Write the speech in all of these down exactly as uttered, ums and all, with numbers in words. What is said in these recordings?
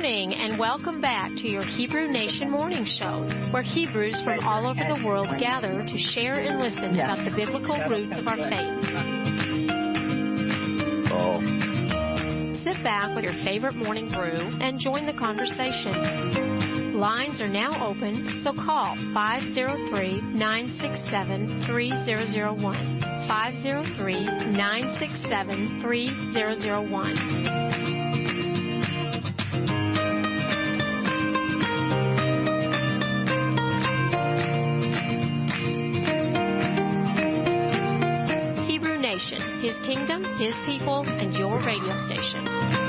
morning, and welcome back to your Hebrew Nation Morning Show, where Hebrews from all over the world gather to share and listen about the biblical roots of our faith. Oh. Sit back with your favorite morning brew and join the conversation. Lines are now open, so call five oh three, nine six seven, three oh oh one. five oh three, nine six seven, three oh oh one. His kingdom, His people, and your radio station.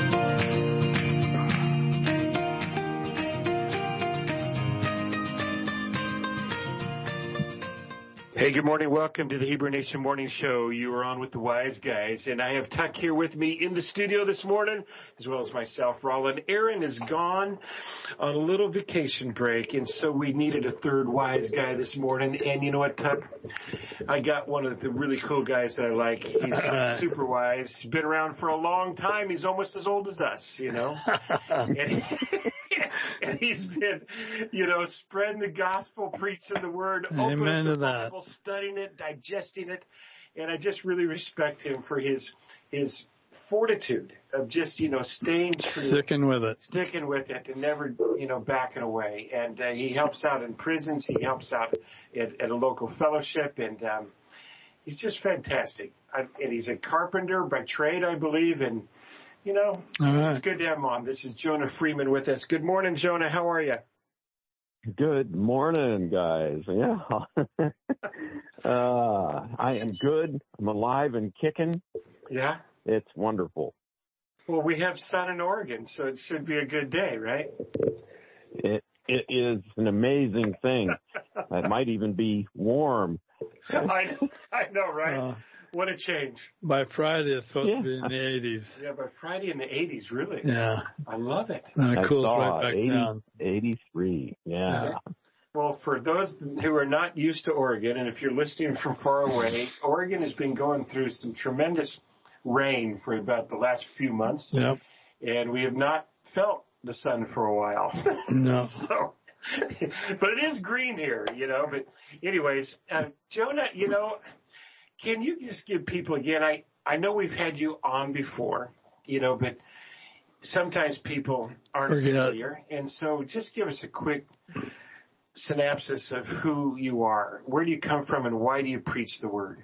Hey, good morning. Welcome to the Hebrew Nation Morning Show. You are on with the Wise Guys, and I have Tuck here with me in the studio this morning, as well as myself, Roland. Aaron is gone on a little vacation break, and so we needed a third Wise Guy this morning. And you know what, Tuck? I got one of the really cool guys that I like. He's super wise. He's been around for a long time. He's almost as old as us, you know. and, and he's been, you know, spreading the gospel, preaching the word, opening the Bible, studying it, digesting it. And I just really respect him for his his fortitude of just, you know, staying true. Sticking with it. Sticking with it and never, you know, backing away. And uh, he helps out in prisons. He helps out at, at a local fellowship. And um, he's just fantastic. I, and he's a carpenter by trade, I believe. And, you know, right. It's good to have him on. This is Jonah Freeman with us. Good morning, Jonah. How are you? Good morning, guys. Yeah. uh, I am good. I'm alive and kicking. Yeah? It's wonderful. Well, we have sun in Oregon, so it should be a good day, right? It It is an amazing thing. It might even be warm. I, I know, right? Uh, what a change. By Friday, it's supposed yeah. to be in the eighties. Yeah, by Friday in the eighties, really? Yeah. I love it. And it I cools saw right back eighty, down. eighty-three, yeah. yeah. Well, for those who are not used to Oregon, and if you're listening from far away, Oregon has been going through some tremendous rain for about the last few months. Yep. And we have not felt the sun for a while. No. so, but it is green here, you know. But anyways, uh, Jonah, you know, can you just give people again, I, I know we've had you on before, you know, but sometimes people aren't Forget. familiar. And so just give us a quick synopsis of who you are. Where do you come from and why do you preach the word?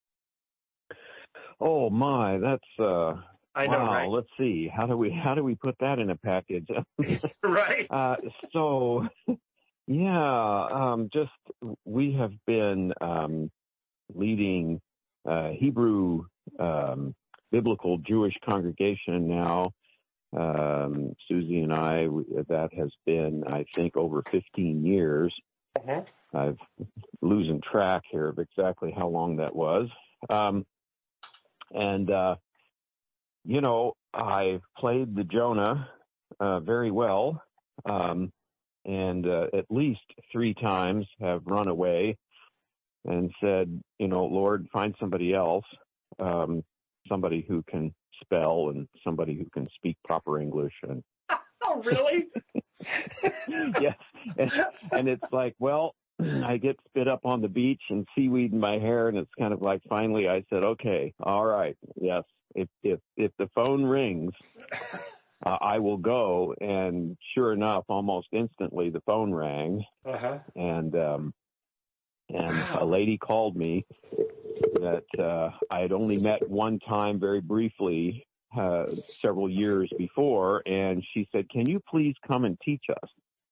Oh my, that's uh I know, wow, right? Let's see. How do we how do we put that in a package? right. Uh so yeah, um just we have been um leading uh Hebrew um biblical Jewish congregation now. Um Susie and I, that has been I think over fifteen years. Uh-huh. I've losing track here of exactly how long that was. Um And, uh, you know, I played the Jonah uh, very well, um, and uh, at least three times have run away and said, you know, Lord, find somebody else, um, somebody who can spell and somebody who can speak proper English. And oh, really? yes. And, and it's like, well, I get spit up on the beach and seaweed in my hair, and it's kind of like finally I said, okay, all right, yes, if if if the phone rings, uh, I will go. And sure enough, almost instantly the phone rang, uh-huh. and um, and wow. a lady called me that uh, I had only met one time, very briefly, uh, several years before, and she said, "Can you please come and teach us?"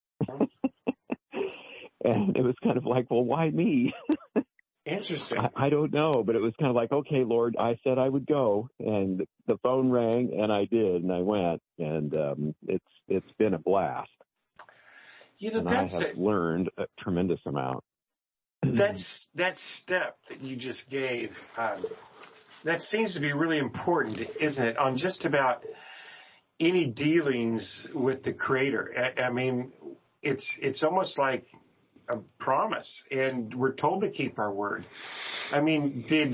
And it was kind of like, well, why me? Interesting. I, I don't know, but it was kind of like, okay, Lord, I said I would go, and the phone rang, and I did, and I went, and um, it's it's been a blast. You know, and that's I have it. learned a tremendous amount. That's that step that you just gave. Um, that seems to be really important, isn't it? On just about any dealings with the Creator. I, I mean, it's it's almost like a promise, and we're told to keep our word. I mean, did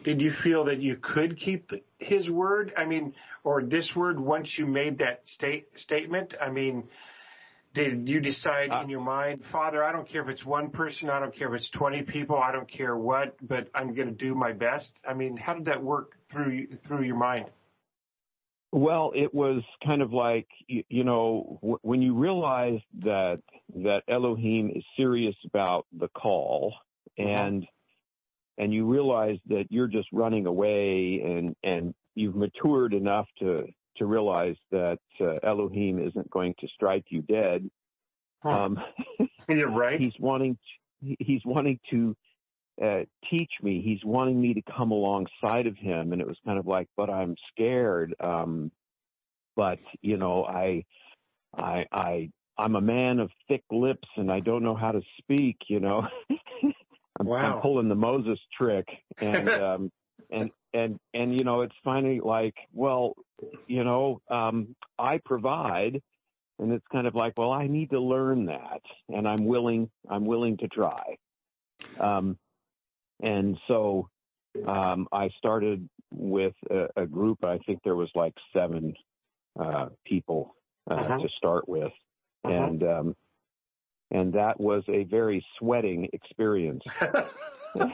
did you feel that you could keep the, his word? I mean, or this word once you made that state statement? I mean, did you decide uh, in your mind, Father, I don't care if it's one person, I don't care if it's twenty people, I don't care what, but I'm going to do my best? I mean, how did that work through through your mind? Well, it was kind of like, you, you know, w- when you realize that that Elohim is serious about the call, and mm-hmm. and you realize that you're just running away, and, and you've matured enough to, to realize that uh, Elohim isn't going to strike you dead. Huh. Um, you're right. He's wanting to, he's wanting to uh, teach me. He's wanting me to come alongside of him. And it was kind of like, but I'm scared. Um, but you know, I, I, I, I'm a man of thick lips and I don't know how to speak, you know. I'm, wow. I'm pulling the Moses trick, and, um, and, and, and, you know, it's finally like, well, you know, um, I provide, and it's kind of like, well, I need to learn that, and I'm willing, I'm willing to try. Um, and so, um, I started with a, a group. I think there was like seven, uh, people, uh, uh-huh. to start with. Uh-huh. And, um, and that was a very sweating experience. I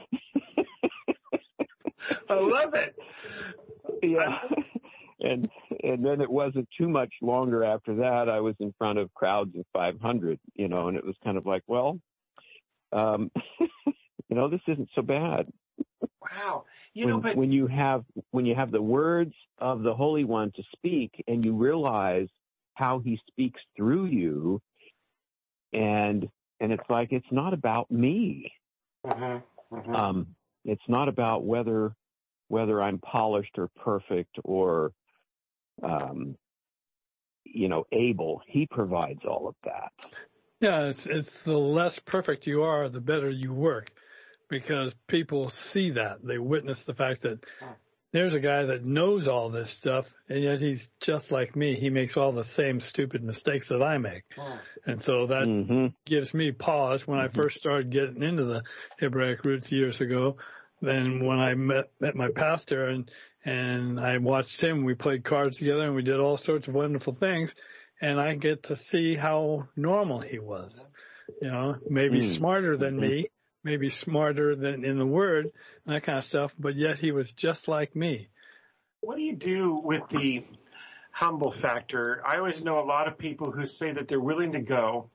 love it. Yeah. And and then it wasn't too much longer after that. I was in front of crowds of five hundred, you know, and it was kind of like, well, um, you know, this isn't so bad. Wow. You when, know, but when you have when you have the words of the Holy One to speak, and you realize how he speaks through you, and and it's like, it's not about me. Uh-huh. Uh-huh. Um, it's not about whether whether I'm polished or perfect or, um, you know, able. He provides all of that. Yeah, it's, it's the less perfect you are, the better you work, because people see that. They witness the fact that there's a guy that knows all this stuff, and yet he's just like me. He makes all the same stupid mistakes that I make. And so that mm-hmm. gives me pause when mm-hmm. I first started getting into the Hebraic roots years ago. Then when I met, met my pastor and, and I watched him, we played cards together and we did all sorts of wonderful things. And I get to see how normal he was, you know, maybe mm. smarter than mm-hmm. me, maybe smarter than in the word, that kind of stuff. But yet he was just like me. What do you do with the humble factor? I always know a lot of people who say that they're willing to go,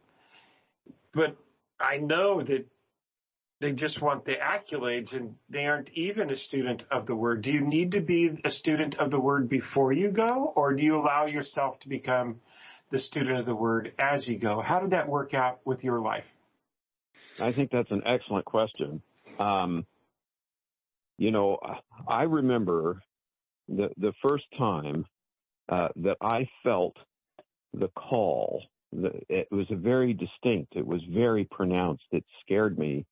but I know that they just want the accolades, and they aren't even a student of the Word. Do you need to be a student of the Word before you go, or do you allow yourself to become the student of the Word as you go? How did that work out with your life? I think that's an excellent question. Um, you know, I remember the the first time uh, that I felt the call. The, it was a very distinct. It was very pronounced. It scared me.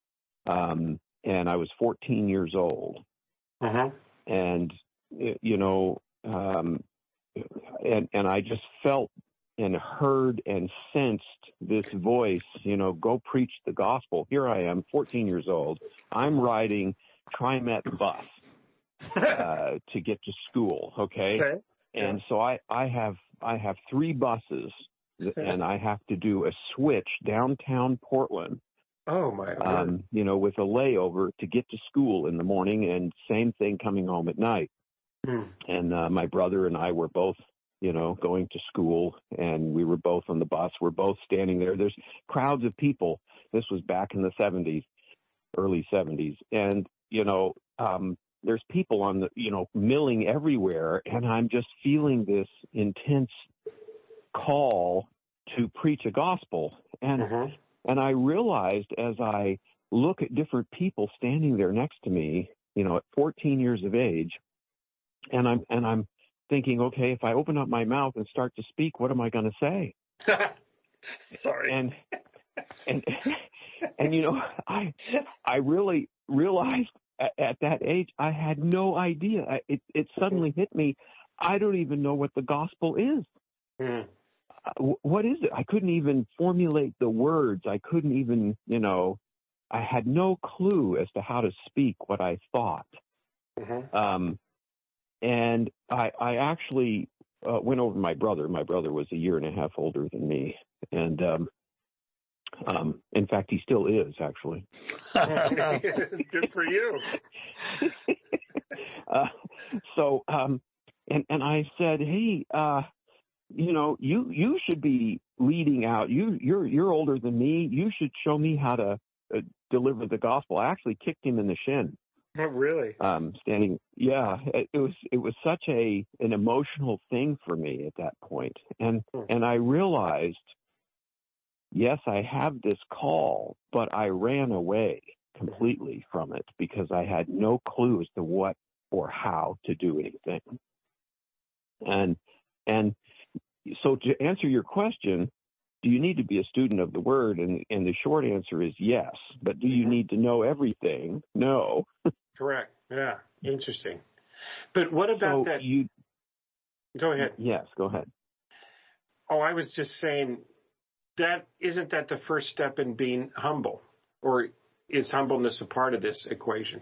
Um, and I was fourteen years old, uh-huh. and, you know, um, and, and I just felt and heard and sensed this voice, you know, go preach the gospel. Here I am, fourteen years old. I'm riding TriMet bus, uh, to get to school. Okay. Okay. And so I, I have, I have three buses and I have to do a switch downtown Portland. Oh, my word. Um, you know, with a layover to get to school in the morning, and same thing coming home at night. Mm. And uh, my brother and I were both, you know, going to school, and we were both on the bus. We're both standing there. There's crowds of people. This was back in the seventies, early seventies. And, you know, um, there's people on the, you know, milling everywhere, and I'm just feeling this intense call to preach a gospel. And mm-hmm. And I realized as I look at different people standing there next to me, you know, at fourteen years of age, and I'm and I'm thinking, okay, if I open up my mouth and start to speak, what am I going to say? Sorry. And and and you know, I I really realized at, at that age I had no idea. I, it it suddenly hit me. I don't even know what the gospel is. Mm. What is it? I couldn't even formulate the words. I couldn't even, you know, I had no clue as to how to speak what I thought. Mm-hmm. Um, and I, I actually uh, went over to my brother. My brother was a year and a half older than me. And um, um, in fact, he still is, actually. Good for you. uh, so, um, and, and I said, hey, uh, you know, you, you should be leading out. You, you're, you're older than me. You should show me how to uh, deliver the gospel. I actually kicked him in the shin. Oh, really? Um, standing. Yeah, it, it was, it was such a, an emotional thing for me at that point. And, Hmm. and I realized, yes, I have this call, but I ran away completely from it because I had no clue as to what or how to do anything. And, and so to answer your question, do you need to be a student of the word? And, and the short answer is yes. But do you need to know everything? No. Correct. Yeah. Interesting. But what about so that? You, go ahead. Yes, go ahead. Oh, I was just saying that isn't that the first step in being humble, or is humbleness a part of this equation?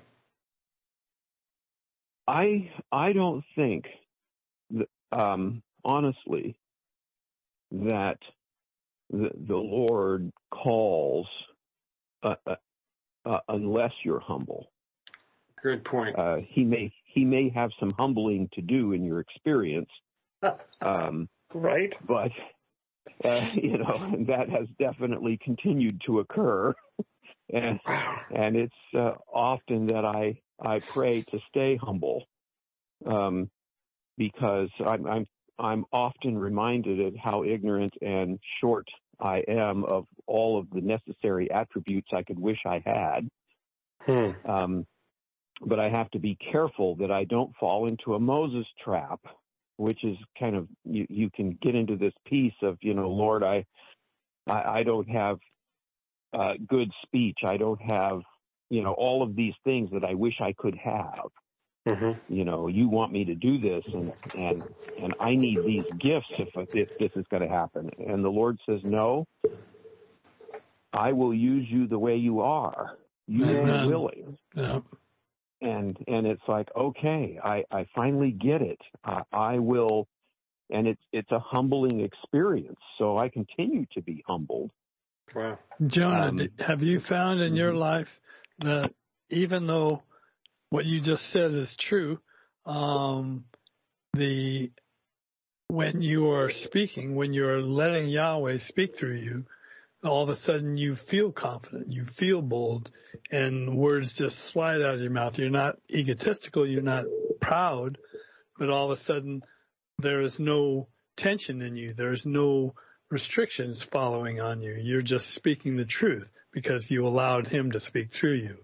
I I don't think, that, um, honestly, that the, the Lord calls uh, uh, uh, unless you're humble. Good point. Uh, he may he may have some humbling to do in your experience, um, right? But uh, you know, and that has definitely continued to occur, and and it's uh, often that I I pray to stay humble, um, because I'm I'm I'm often reminded of how ignorant and short I am of all of the necessary attributes I could wish I had. Hmm. Um, but I have to be careful that I don't fall into a Moses trap, which is kind of, you, you can get into this piece of, you know, Lord, I, I, I don't have uh, good speech. I don't have, you know, all of these things that I wish I could have. Mm-hmm. You know, you want me to do this, and, and, and I need these gifts if, if this is going to happen. And the Lord says, no, I will use you the way you are. You Amen. are willing. Yeah. And, and it's like, okay, I, I finally get it. Uh, I will, and it's, it's a humbling experience. So I continue to be humbled. Wow. Jonah, Um, have you found in your mhm. life that even though what you just said is true, um, the when you are speaking, when you're letting Yahweh speak through you, all of a sudden you feel confident, you feel bold, and words just slide out of your mouth. You're not egotistical, you're not proud, but all of a sudden there is no tension in you. There's no restrictions following on you. You're just speaking the truth because you allowed him to speak through you.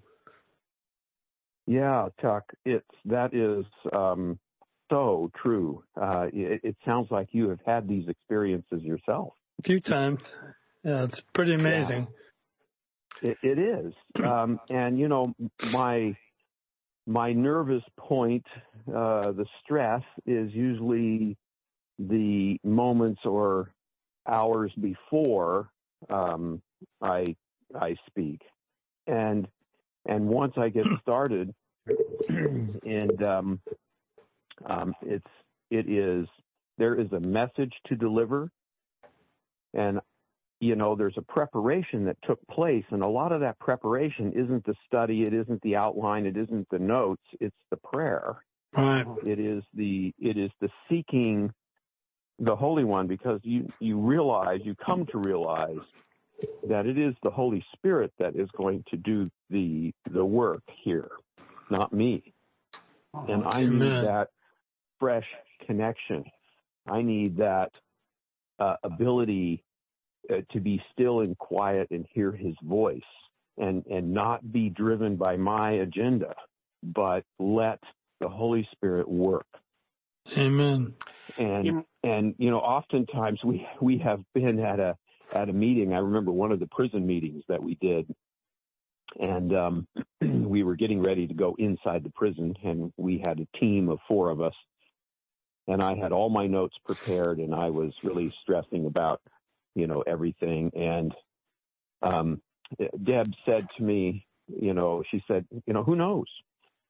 Yeah, Chuck, it's, that is um, so true. Uh, it, it sounds like you have had these experiences yourself. A few times. Yeah, it's pretty amazing. Yeah. It, it is. Um, and, you know, my my nervous point, uh, the stress, is usually the moments or hours before um, I I speak. And and once I get started, and um, um, it's it is there is a message to deliver, and you know there's a preparation that took place, and a lot of that preparation isn't the study, it isn't the outline, it isn't the notes, it's the prayer. Right. It is the it is the seeking the Holy One, because you you realize you come to realize that it is the Holy Spirit that is going to do the the work here, not me. And I Amen. need that fresh connection. I need that uh, ability uh, to be still and quiet and hear his voice, and, and not be driven by my agenda, but let the Holy Spirit work. Amen. And, and you know, oftentimes we, we have been at a at a meeting. I remember one of the prison meetings that we did, and um, we were getting ready to go inside the prison, and we had a team of four of us, and I had all my notes prepared, and I was really stressing about, you know, everything. And um, Deb said to me, you know, she said, you know, who knows?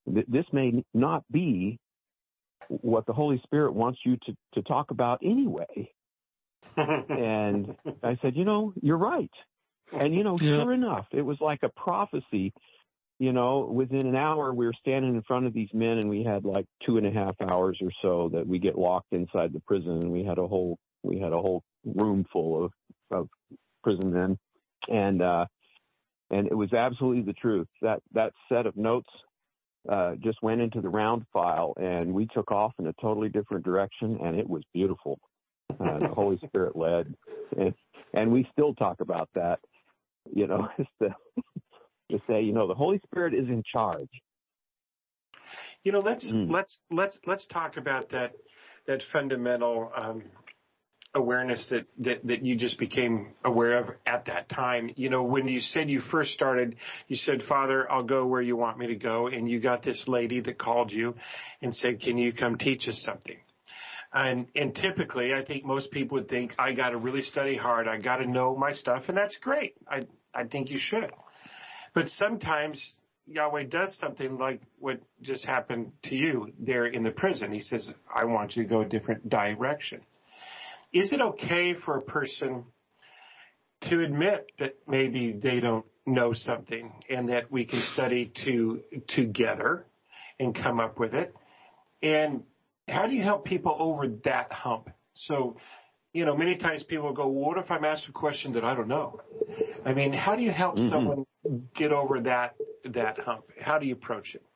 th- this may not be what the Holy Spirit wants you to, to talk about anyway. And I said, you know, you're right. And, you know, Yeah. sure enough, it was like a prophecy. You know, within an hour, we were standing in front of these men, and we had like two and a half hours or so that we get locked inside the prison, and we had a whole we had a whole room full of, of prison men, and uh, and it was absolutely the truth. That that set of notes uh, just went into the round file, and we took off in a totally different direction, and it was beautiful. Uh, the Holy Spirit led, and, and we still talk about that. You know, it's the to say, you know, the Holy Spirit is in charge. You know, let's Mm. let's let's let's talk about that that fundamental um, awareness that, that that you just became aware of at that time. You know, when you said you first started, you said, "Father, I'll go where you want me to go," and you got this lady that called you and said, "Can you come teach us something?" And and typically, I think most people would think, "I got to really study hard. I got to know my stuff," and that's great. I I think you should. But sometimes Yahweh does something like what just happened to you there in the prison. He says, I want you to go a different direction. Is it okay for a person to admit that maybe they don't know something and that we can study to, together and come up with it? And how do you help people over that hump? So, you know, many times people go, well, what if I'm asked a question that I don't know? I mean, how do you help mm-hmm. someone get over that that hump? How do you approach it?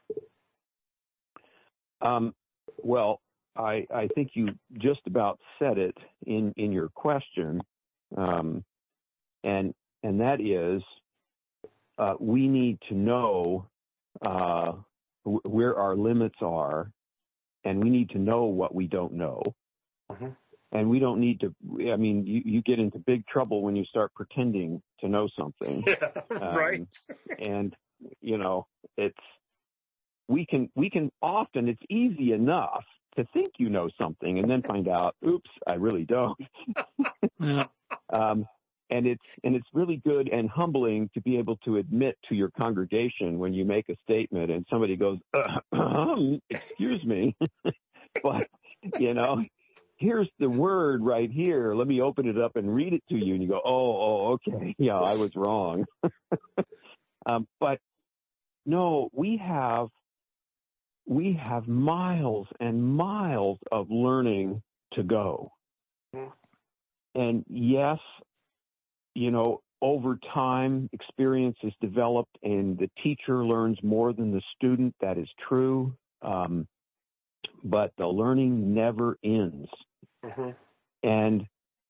Um, well, I, I think you just about said it in, in your question, um, and and that is uh, we need to know uh, w- where our limits are, and we need to know what we don't know. Mm-hmm. And we don't need to, I mean, you, you get into big trouble when you start pretending to know something. Yeah, um, right. And, you know, it's, we can, we can often, it's easy enough to think you know something and then find out, oops, I really don't. Yeah. Um, and it's, and it's really good and humbling to be able to admit to your congregation when you make a statement and somebody goes, uh, excuse me, but, you know, here's the word right here. Let me open it up and read it to you. And you go, oh, oh, okay. Yeah, I was wrong. um, but no, we have, we have miles and miles of learning to go. And yes, you know, over time, experience is developed and the teacher learns more than the student. That is true. Um, but the learning never ends. Mm-hmm. And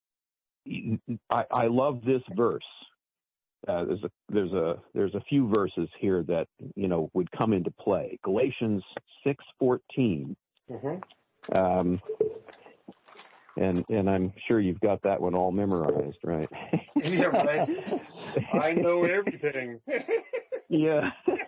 I, I love this verse. Uh, there's a there's a there's a few verses here that you know would come into play. Galatians six fourteen, mm-hmm. um, and and I'm sure you've got that one all memorized, right? Yeah, right. I know everything. Yeah,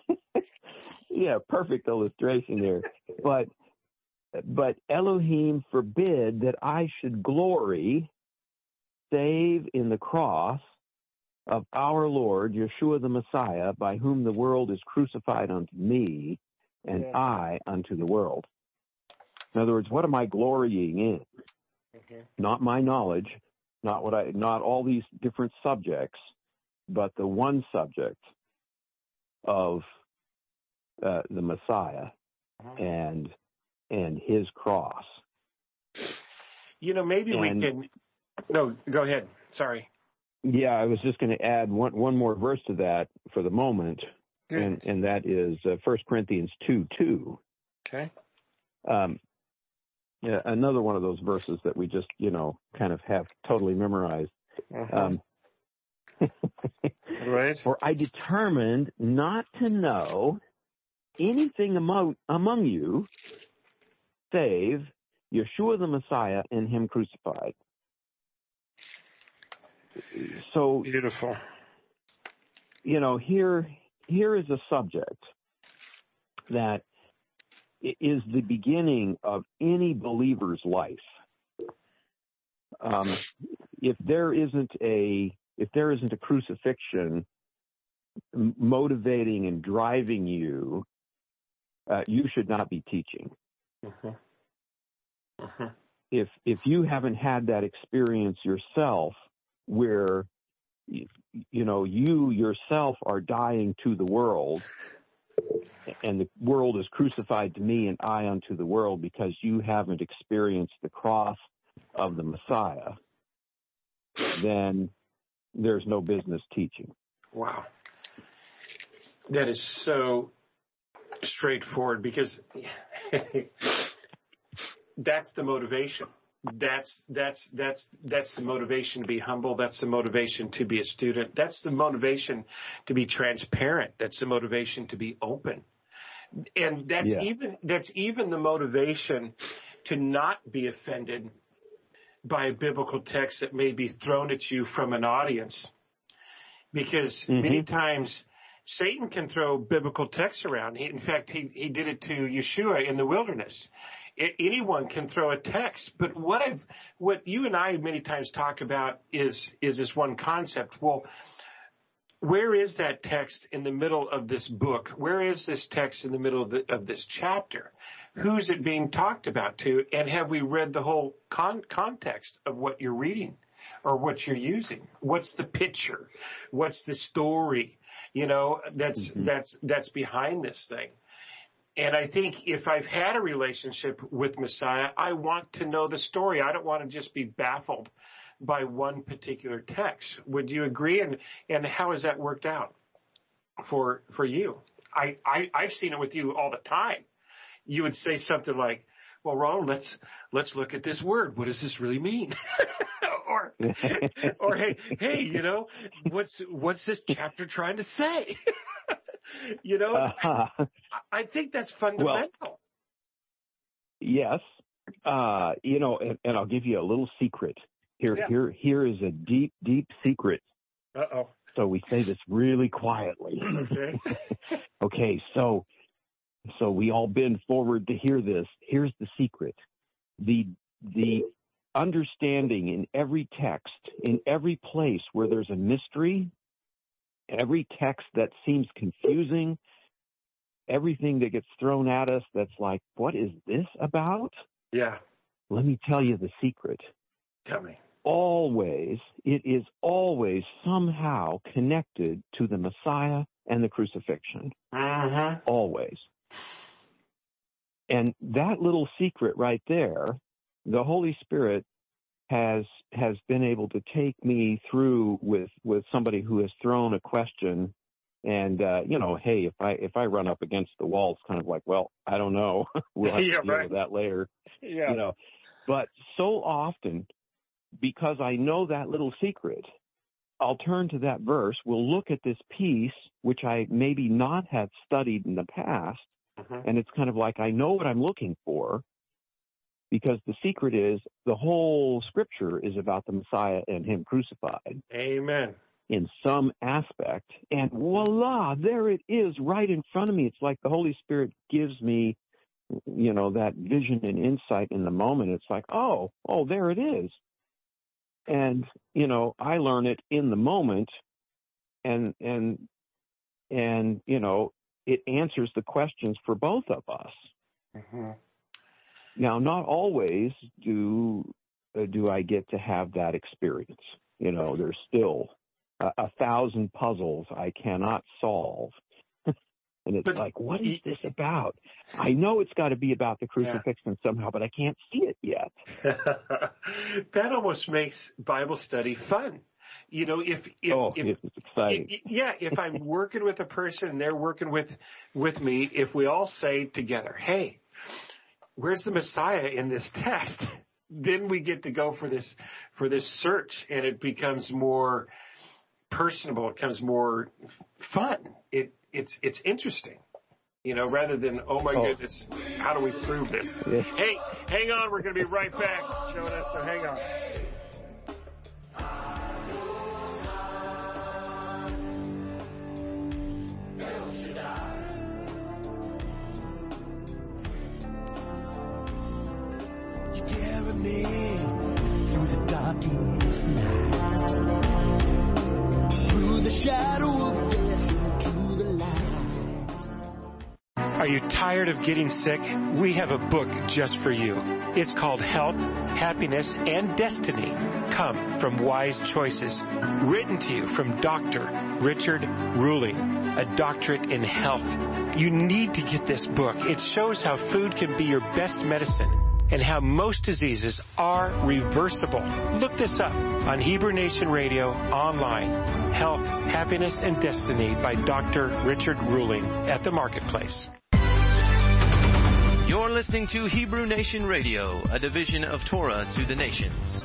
yeah, perfect illustration there. But. But Elohim forbid that I should glory save in the cross of our Lord, Yeshua the Messiah, by whom the world is crucified unto me, and yeah. I unto the world. In other words, what am I glorying in? Mm-hmm. Not my knowledge, not what I, not all these different subjects, but the one subject of uh, the Messiah mm-hmm. and and his cross. You know, maybe and, we can. No, go ahead. Sorry. Yeah, I was just going to add one one more verse to that for the moment, Good. and and that is uh, First Corinthians two two. Okay. Um, yeah, another one of those verses that we just you know kind of have totally memorized. Uh-huh. Um, right. For I determined not to know anything among among you save Yeshua the Messiah and him crucified. So beautiful. You know, here here is a subject that is the beginning of any believer's life. Um, if there isn't a if there isn't a crucifixion motivating and driving you uh, you should not be teaching. Mm-hmm. Mm-hmm. If if you haven't had that experience yourself, where you, you know you yourself are dying to the world, and the world is crucified to me, and I unto the world, because you haven't experienced the cross of the Messiah, then there's no business teaching. Wow. That is so straightforward, because that's the motivation. That's that's that's that's the motivation to be humble. That's the motivation to be a student. That's the motivation to be transparent. That's the motivation to be open. And that's yeah. even that's even the motivation to not be offended by a biblical text that may be thrown at you from an audience. Because mm-hmm. many times Satan can throw biblical texts around. He, in fact, he, he did it to Yeshua in the wilderness. It, anyone can throw a text. But what I've, what you and I many times talk about is, is this one concept. Well, where is that text in the middle of this book? Where is this text in the middle of, the, of this chapter? Who's it being talked about to? And have we read the whole con- context of what you're reading or what you're using? What's the picture? What's the story? You know, that's mm-hmm. that's that's behind this thing. And I think if I've had a relationship with Messiah, I want to know the story. I don't want to just be baffled by one particular text. Would you agree? And and how has that worked out for for you? I, I I've seen it with you all the time. You would say something like, "Well, Ron, let's let's look at this word. What does this really mean?" or or hey hey, you know, what's what's this chapter trying to say? you know, uh-huh. I, I think that's fundamental. Well, yes, uh, you know, and, and I'll give you a little secret. Here, yeah. here, here is a deep, deep secret. Uh-oh. So we say this really quietly. Okay. okay, so, so we all bend forward to hear this. Here's the secret. The, the understanding in every text, in every place where there's a mystery, every text that seems confusing, everything that gets thrown at us that's like, what is this about? Yeah. Let me tell you the secret. Tell me. Always, it is always somehow connected to the Messiah and the crucifixion. Uh-huh. Always. And that little secret right there, the Holy Spirit has has been able to take me through with, with somebody who has thrown a question. And, uh, you know, hey, if I if I run up against the wall, it's kind of like, well, I don't know. We'll have yeah, to deal right. with that later. Yeah. You know, but so often, because I know that little secret, I'll turn to that verse. We'll look at this piece, which I maybe not have studied in the past. Uh-huh. And it's kind of like I know what I'm looking for, because the secret is the whole scripture is about the Messiah and him crucified. Amen. In some aspect. And voila, there it is right in front of me. It's like the Holy Spirit gives me, you know, that vision and insight in the moment. It's like, oh, oh, there it is. And, you know, I learn it in the moment, and, and, and, you know, it answers the questions for both of us. Mm-hmm. Now, not always do, uh, do I get to have that experience. You know, there's still a, a thousand puzzles I cannot solve. And it's but, like, what is this about? I know it's got to be about the crucifixion yeah. somehow, but I can't see it yet. That almost makes Bible study fun. You know, if, if, oh, if it's exciting. If, yeah, if I'm working with a person and they're working with, with me, if we all say together, hey, where's the Messiah in this text? Then we get to go for this, for this search, and it becomes more personable. It becomes more fun. It, It's it's interesting, you know, rather than, oh, my oh. goodness, how do we prove this? Yeah. Hey, hang on. We're going to be right back showing us, so hang on. You carry me through the darkest night, through the shadow of death. Are you tired of getting sick? We have a book just for you. It's called Health, Happiness, and Destiny Come from Wise Choices. Written to you from Doctor Richard Ruling, a doctorate in health. You need to get this book. It shows how food can be your best medicine and how most diseases are reversible. Look this up on Hebrew Nation Radio online. Health, Happiness, and Destiny by Doctor Richard Ruling at the Marketplace. You're listening to Hebrew Nation Radio, a division of Torah to the Nations.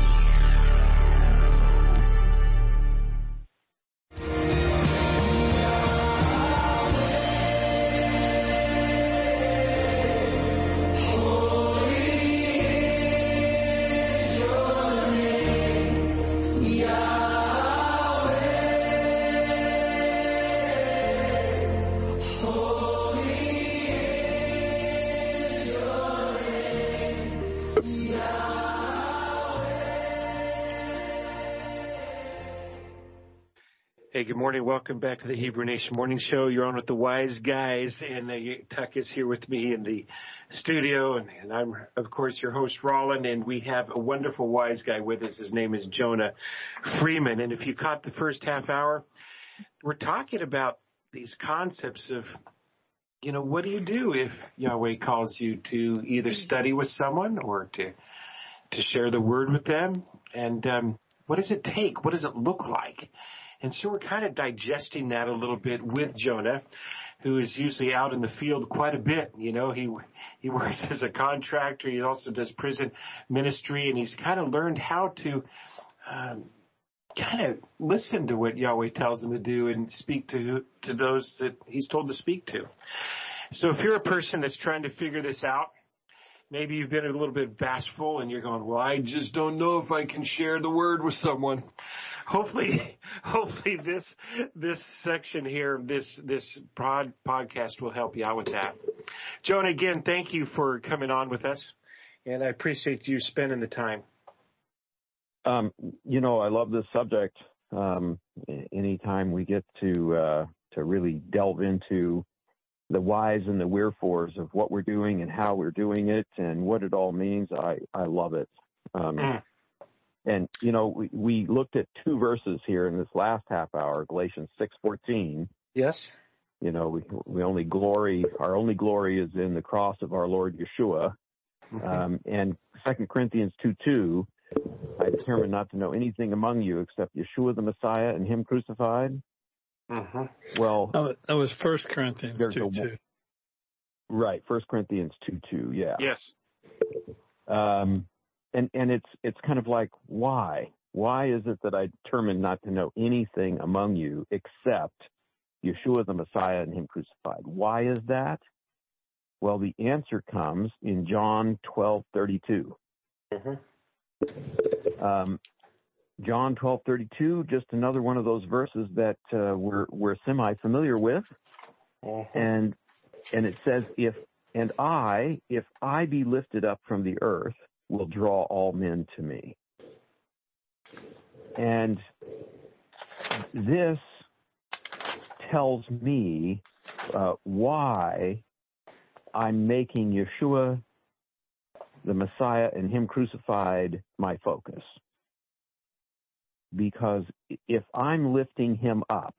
Hey, good morning. Welcome back to the Hebrew Nation Morning Show. You're on with the Wise Guys, and uh, Tuck is here with me in the studio, and, and I'm, of course, your host, Roland, and we have a wonderful wise guy with us. His name is Jonah Freeman, and if you caught the first half hour, we're talking about these concepts of, you know, what do you do if Yahweh calls you to either study with someone or to to share the word with them, and um, what does it take? What does it look like? And so we're kind of digesting that a little bit with Jonah, who is usually out in the field quite a bit. You know, he he works as a contractor. He also does prison ministry, and he's kind of learned how to um, kind of listen to what Yahweh tells him to do and speak to to those that he's told to speak to. So if you're a person that's trying to figure this out, maybe you've been a little bit bashful and you're going, well, I just don't know if I can share the word with someone. Hopefully, hopefully this this section here, this this pod, podcast will help you out with that. Jonah, again, thank you for coming on with us, and I appreciate you spending the time. Um, you know, I love this subject. Um, anytime we get to uh, to really delve into the whys and the wherefores of what we're doing and how we're doing it and what it all means, I, I love it. Um, mm. And, you know, we, we looked at two verses here in this last half hour, Galatians six fourteen. Yes. You know, we we only glory, our only glory is in the cross of our Lord Yeshua. Mm-hmm. Um, and Second Corinthians two two, I determined not to know anything among you except Yeshua the Messiah and him crucified. Uh-huh. Well, oh, that was First Corinthians two two. Right, First Corinthians two two. Yeah. Yes. Um, and and it's it's kind of like, why? Why is it that I determined not to know anything among you except Yeshua the Messiah and him crucified? Why is that? Well, the answer comes in John twelve thirty-two. Uh-huh. Um, John twelve thirty-two, just another one of those verses that uh, we're we're semi-familiar with, uh-huh. and and it says, "If and I, if I be lifted up from the earth, will draw all men to me." And this tells me uh, why I'm making Yeshua, the Messiah, and him crucified my focus. Because if I'm lifting him up,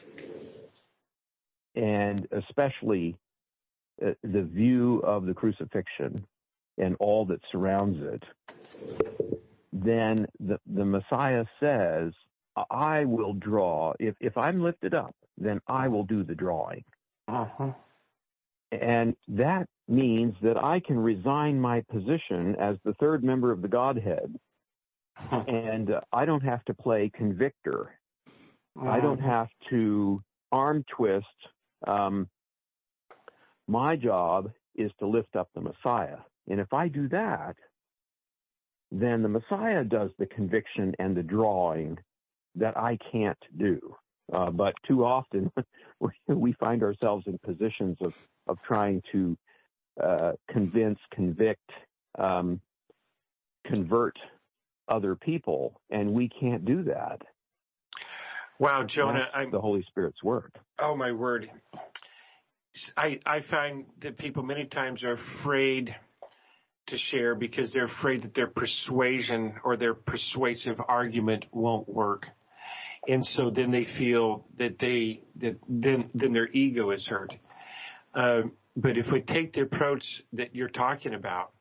and especially uh, the view of the crucifixion and all that surrounds it, then the, the Messiah says, I will draw. If, if I'm lifted up, then I will do the drawing. Uh-huh. And that means that I can resign my position as the third member of the Godhead, and uh, I don't have to play convictor. Uh-huh. I don't have to arm twist. Um, my job is to lift up the Messiah. And if I do that, then the Messiah does the conviction and the drawing that I can't do. Uh, but too often we find ourselves in positions of, of trying to uh, convince, convict, um, convert other people, and we can't do that. Wow, Jonah, I'm, the Holy Spirit's work. Oh, my word. I, I find that people many times are afraid to share because they're afraid that their persuasion or their persuasive argument won't work. And so then they feel that they, that then, then their ego is hurt. Uh, but if we take the approach that you're talking about,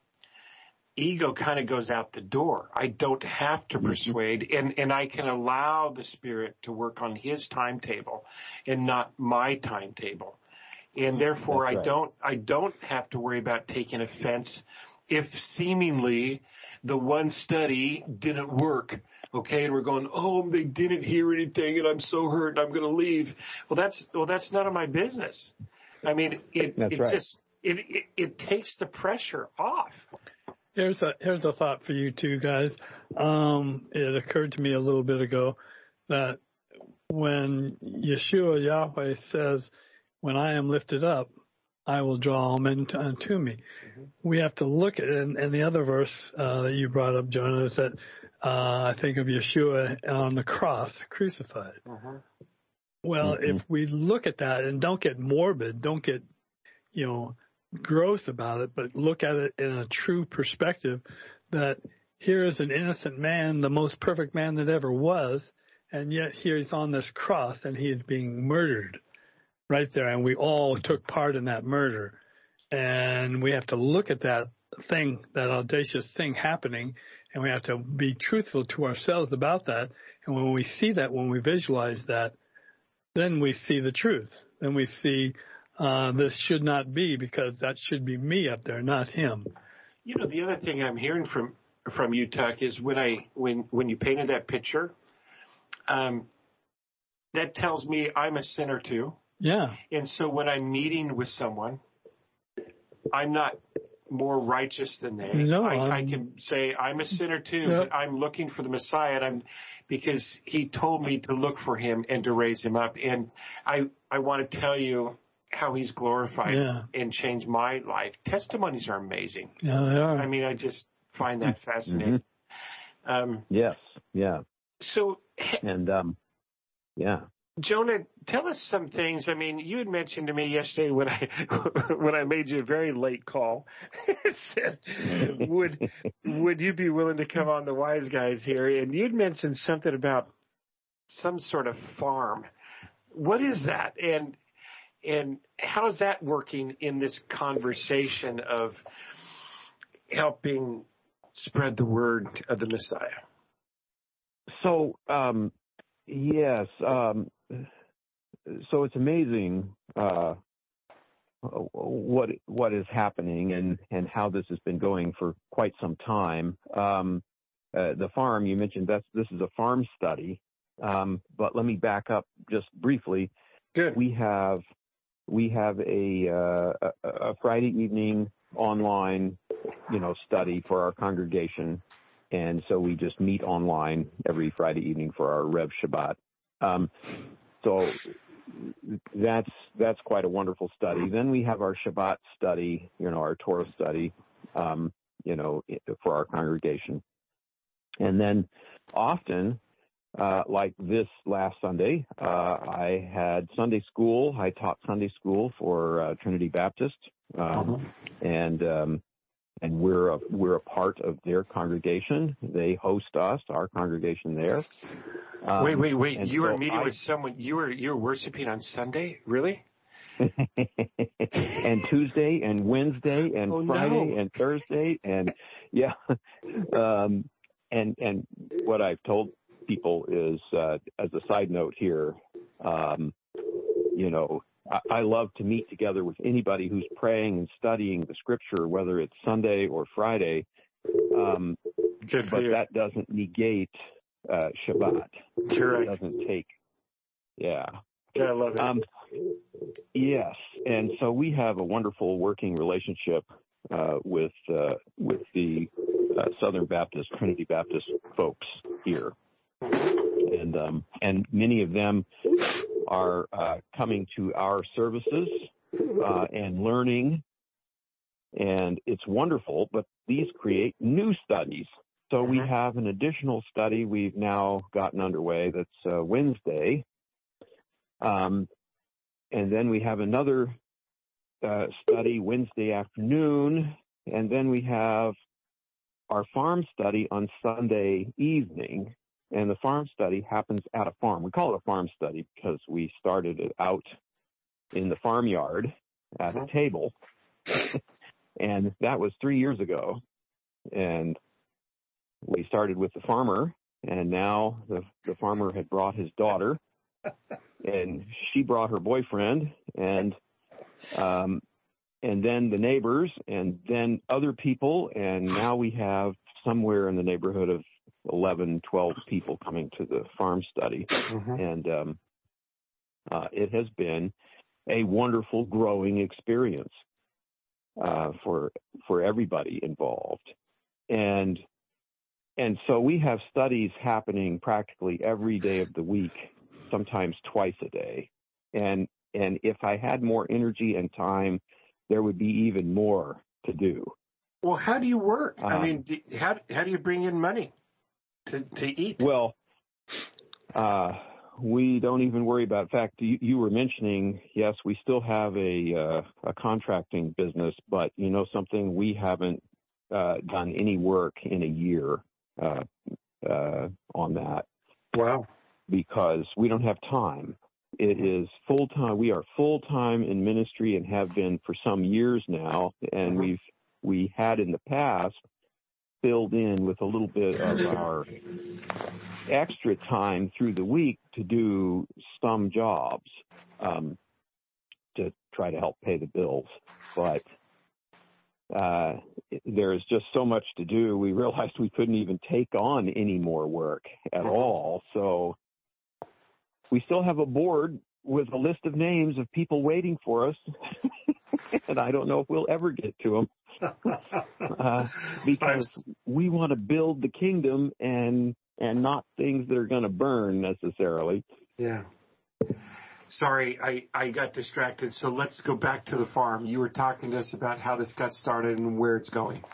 ego kind of goes out the door. I don't have to persuade, and, and I can allow the Spirit to work on His timetable and not my timetable. And therefore, right. I don't I don't have to worry about taking offense if seemingly the one study didn't work. Okay, and we're going, oh, they didn't hear anything, and I'm so hurt, and I'm going to leave. Well, that's well, that's none of my business. I mean, it it right. just it, it it takes the pressure off. Here's a here's a thought for you two guys. Um, it occurred to me a little bit ago that when Yeshua Yahweh says, "When I am lifted up, I will draw all men unto me," mm-hmm. we have to look at it. And, and the other verse uh, that you brought up, Jonah, is that uh, I think of Yeshua on the cross, crucified. Mm-hmm. Well, mm-hmm. if we look at that and don't get morbid, don't get, you know, gross about it, but look at it in a true perspective, that here is an innocent man, the most perfect man that ever was, and yet here he's on this cross and he is being murdered right there, and we all took part in that murder. And we have to look at that thing, that audacious thing happening, and we have to be truthful to ourselves about that. And when we see that, when we visualize that, then we see the truth. Then we see uh, this should not be, because that should be me up there, not him. You know, the other thing I'm hearing from from you, Tuck, is when I when when you painted that picture, um, that tells me I'm a sinner too. Yeah. And so when I'm meeting with someone, I'm not more righteous than they. No, I, I can say I'm a sinner too. Yeah. But I'm looking for the Messiah, and I'm because He told me to look for Him and to raise Him up. And I I want to tell you how He's glorified yeah. and changed my life. Testimonies are amazing. Yeah, they are. I mean, I just find that fascinating. Mm-hmm. Um, yes. Yeah. So. And um, yeah. Jonah, tell us some things. I mean, you had mentioned to me yesterday when I when I made you a very late call. It said, "Would would you be willing to come on the Wise Guys here?" And you'd mentioned something about some sort of farm. What is that? And and how is that working in this conversation of helping spread the word of the Messiah? So, um, yes. Um, so it's amazing uh, what what is happening and, and how this has been going for quite some time. Um, uh, the farm you mentioned, that's this is a farm study, um, but let me back up just briefly. Good. We have we have a, uh, a, a Friday evening online, you know, study for our congregation. And so we just meet online every Friday evening for our Rev Shabbat. Um, so that's that's quite a wonderful study. Then we have our Shabbat study, you know, our Torah study, um, you know, for our congregation. And then often, uh, like this last Sunday, uh, I had Sunday school. I taught Sunday school for uh, Trinity Baptist, um, uh-huh. and um, and we're a, we're a part of their congregation. They host us, our congregation there. Um, wait, wait, wait! You so were meeting I, with someone. You were you were worshiping on Sunday, really? And Tuesday and Wednesday and oh, Friday no. and Thursday and yeah, um, and and what I've told people is, uh, as a side note here, um, you know. I love to meet together with anybody who's praying and studying the Scripture, whether it's Sunday or Friday. Um, Good for but you. that doesn't negate uh, Shabbat. Sure. It doesn't take. Yeah. Yeah, I love it. Um, yes, and so we have a wonderful working relationship uh, with uh, with the uh, Southern Baptist, Trinity Baptist folks here, and um, and many of them are uh, coming to our services uh, and learning, and it's wonderful, but these create new studies. So we have an additional study we've now gotten underway that's uh, Wednesday, um, and then we have another uh, study Wednesday afternoon, and then we have our farm study on Sunday evening. And the farm study happens at a farm. We call it a farm study because we started it out in the farmyard at a table. And that was three years ago. And we started with the farmer, and now the, the farmer had brought his daughter, and she brought her boyfriend, and um, and then the neighbors, and then other people, and now we have somewhere in the neighborhood of eleven, twelve people coming to the farm study. Mm-hmm. And um, uh, it has been a wonderful growing experience uh, for for everybody involved. And and so we have studies happening practically every day of the week, sometimes twice a day. And and if I had more energy and time, there would be even more to do. Well, how do you work? Um, I mean, do, how how do you bring in money to, to eat? Well, uh, we don't even worry about. In fact, you, you were mentioning, yes, we still have a uh, a contracting business, but you know something, we haven't uh, done any work in a year uh, uh, on that. Wow. Because we don't have time. It is full time. We are full time in ministry and have been for some years now, and we've we had in the past filled in with a little bit of our extra time through the week to do some jobs um, to try to help pay the bills. But uh, there is just so much to do. We realized we couldn't even take on any more work at all. So we still have a board with a list of names of people waiting for us, and I don't know if we'll ever get to them. Uh, because we want to build the kingdom and and not things that are going to burn necessarily. Yeah. Sorry, I, I got distracted. So let's go back to the farm. You were talking to us about how this got started and where it's going.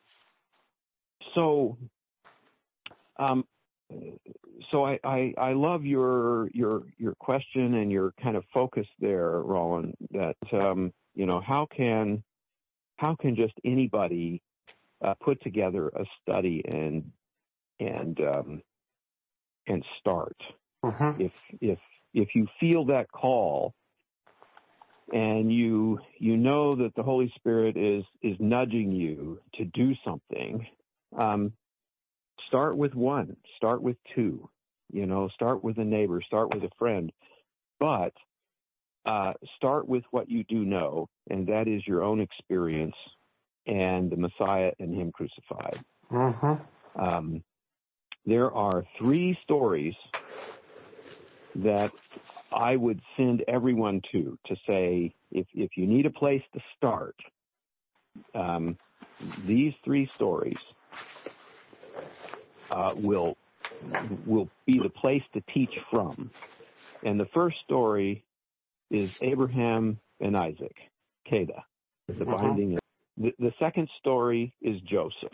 So, um, so I, I, I love your your your question and your kind of focus there, Roland. That um, you know, how can how can just anybody uh, put together a study and and um, and start mm-hmm. if if if you feel that call and you you know that the Holy Spirit is is nudging you to do something, um, start with one, start with two, you know, start with a neighbor, start with a friend, but uh, start with what you do know, and that is your own experience and the Messiah and Him crucified. Mm-hmm. Um, there are three stories that I would send everyone to, to say, if, if you need a place to start, um, these three stories uh, will will be the place to teach from. And the first story is Abraham and Isaac, Kedah, the uh-huh. binding. The, the second story is Joseph.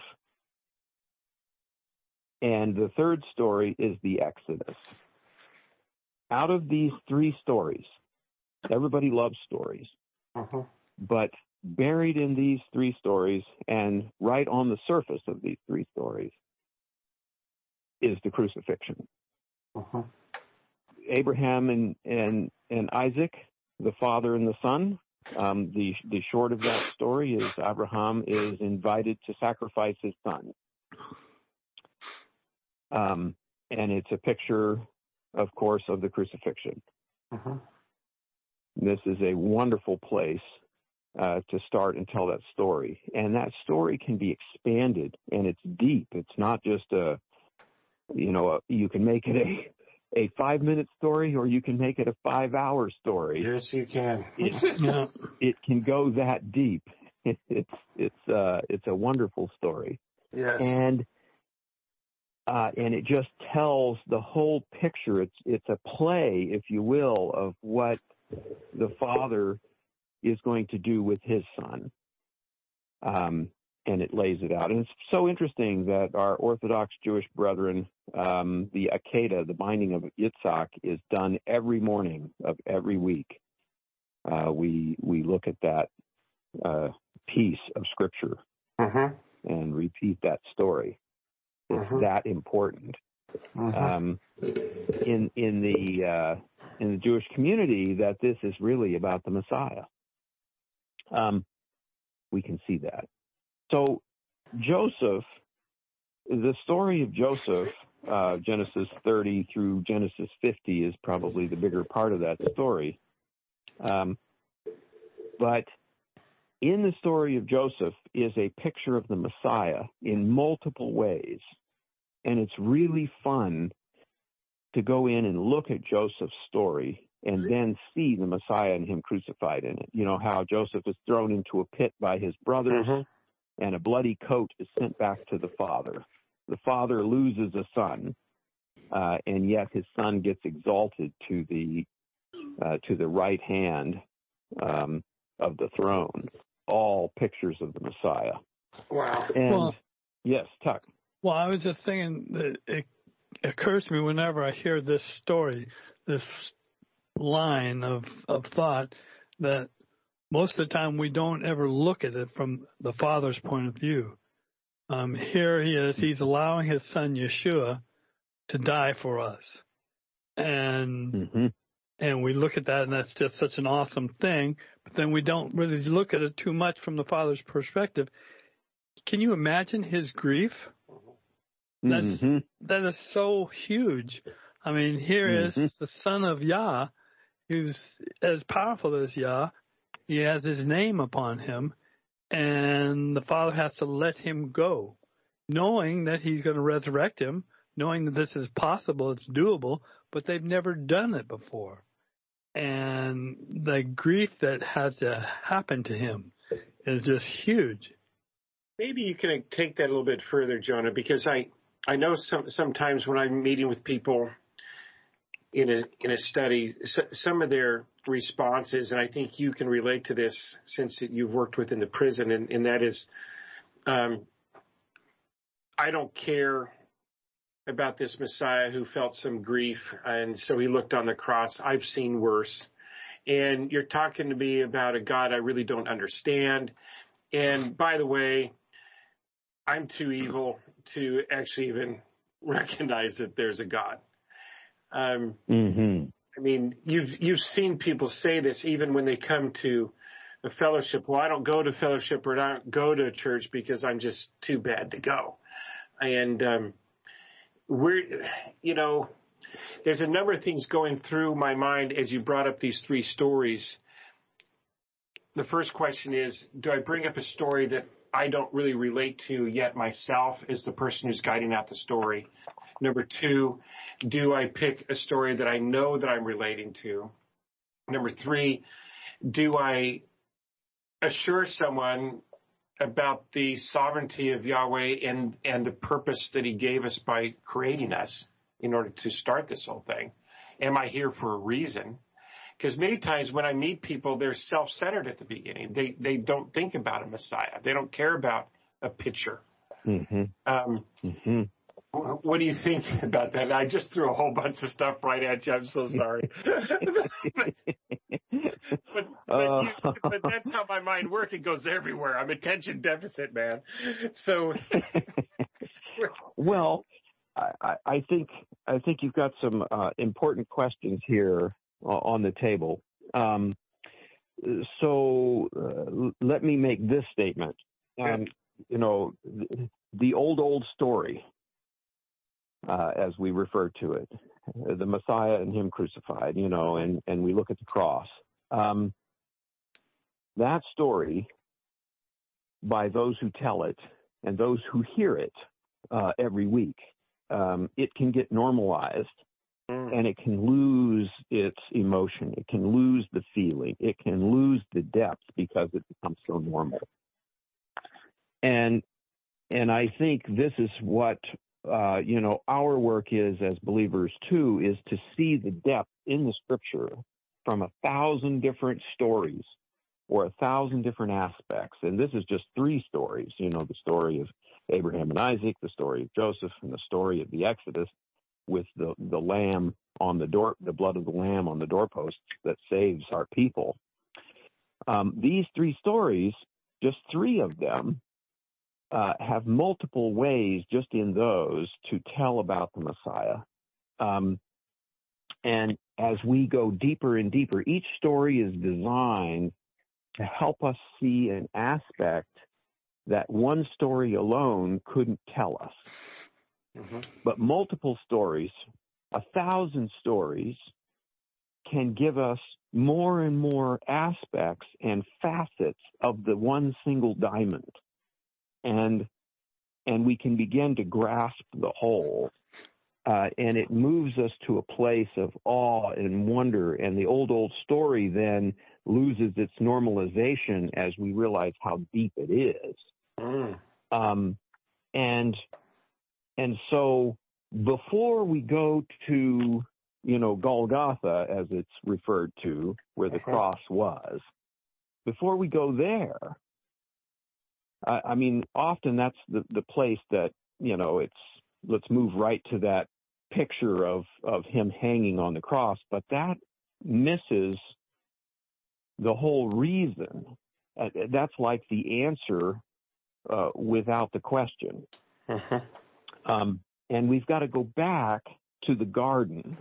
And the third story is the Exodus. Out of these three stories, everybody loves stories, uh-huh. but buried in these three stories and right on the surface of these three stories is the crucifixion. Uh-huh. Abraham and, and, and Isaac, the father and the son. Um, the the short of that story is Abraham is invited to sacrifice his son. Um, and it's a picture, of course, of the crucifixion. Uh-huh. This is a wonderful place uh, to start and tell that story. And that story can be expanded, and it's deep. It's not just a, you know, a, you can make it a a five-minute story, or you can make it a five-hour story. Yes, you can. It, it can go that deep. It, it's it's uh, it's a wonderful story. Yes. And uh, and it just tells the whole picture. It's it's a play, if you will, of what the Father is going to do with His Son. Um, and it lays it out. And it's so interesting that our Orthodox Jewish brethren, um, the Akedah, the binding of Yitzhak, is done every morning of every week. Uh, we we look at that uh, piece of Scripture Mm-hmm. and repeat that story. It's Mhm. that important. Mhm. Um, in in the uh, in the Jewish community, that this is really about the Messiah. Um, we can see that. So Joseph, the story of Joseph, uh, Genesis thirty through Genesis fifty is probably the bigger part of that story. Um, but in the story of Joseph is a picture of the Messiah in multiple ways. And it's really fun to go in and look at Joseph's story and then see the Messiah and him crucified in it. You know, how Joseph is thrown into a pit by his brothers, Mm-hmm. and a bloody coat is sent back to the father. The father loses a son, uh, and yet his son gets exalted to the uh, to the right hand um, of the throne. All pictures of the Messiah. Wow. And Well- yes, Tuck. Well, I was just thinking that it occurs to me whenever I hear this story, this line of, of thought, that most of the time we don't ever look at it from the Father's point of view. Um, here he is, he's allowing his son Yeshua to die for us. And Mm-hmm. and we look at that, and that's just such an awesome thing, but then we don't really look at it too much from the Father's perspective. Can you imagine his grief? That's, Mm-hmm. that is so huge. I mean, here Mhm. is the son of Yah, who's as powerful as Yah. He has his name upon him, and the Father has to let him go, knowing that he's going to resurrect him, knowing that this is possible, it's doable, but they've never done it before. And the grief that has to happen to him is just huge. Maybe you can take that a little bit further, Jonah, because I, I know some sometimes when I'm meeting with people in a in a study, so, some of their responses, and I think you can relate to this since you've worked within the prison, and, and that is, um, I don't care about this Messiah who felt some grief, and so he looked on the cross. I've seen worse. And you're talking to me about a God I really don't understand. And by the way, I'm too evil to actually even recognize that there's a God. Um, Mm-hmm. I mean, you've you've seen people say this even when they come to a fellowship. Well, I don't go to fellowship or I don't go to church because I'm just too bad to go. And um, we're, you know, there's a number of things going through my mind as you brought up these three stories. The first question is, do I bring up a story that I don't really relate to yet myself as the person who's guiding out the story? Number two, do I pick a story that I know that I'm relating to? Number three, do I assure someone about the sovereignty of Yahweh and, and the purpose that he gave us by creating us in order to start this whole thing? Am I here for a reason? Because many times when I meet people, they're self-centered at the beginning. They they don't think about a Messiah. They don't care about a picture. Mm-hmm. Um, mm-hmm. What do you think about that? I just threw a whole bunch of stuff right at you. I'm so sorry. but, but, uh, you, but that's how my mind works. It goes everywhere. I'm attention deficit, man. So, well, I, I think I think you've got some uh, important questions here uh, on the table. Um, so uh, let me make this statement. Um, you know, the, the old old story. Uh, as we refer to it, the Messiah and him crucified, you know, and, and we look at the cross. Um, that story, by those who tell it and those who hear it uh, every week, um, it can get normalized mm. and it can lose its emotion. It can lose the feeling. It can lose the depth because it becomes so normal. And and I think this is what Uh, you know, our work is as believers too, is to see the depth in the scripture from a thousand different stories or a thousand different aspects. And this is just three stories, you know, the story of Abraham and Isaac, the story of Joseph, and the story of the Exodus with the, the lamb on the door, the blood of the lamb on the doorposts that saves our people. Um, these three stories, just three of them, uh, have multiple ways just in those to tell about the Messiah. Um, and as we go deeper and deeper, each story is designed to help us see an aspect that one story alone couldn't tell us. Mm-hmm. But multiple stories, a thousand stories, can give us more and more aspects and facets of the one single diamond. And and we can begin to grasp the whole. Uh, and it moves us to a place of awe and wonder. And the old, old story then loses its normalization as we realize how deep it is. Mm. Um, and and so before we go to, you know, Golgotha, as it's referred to, where the cross was, before we go there, I, I mean, often that's the, the place that, you know, it's, let's move right to that picture of, of him hanging on the cross, but that misses the whole reason. Uh, that's like the answer uh, without the question. Uh-huh. Um, and we've got to go back to the garden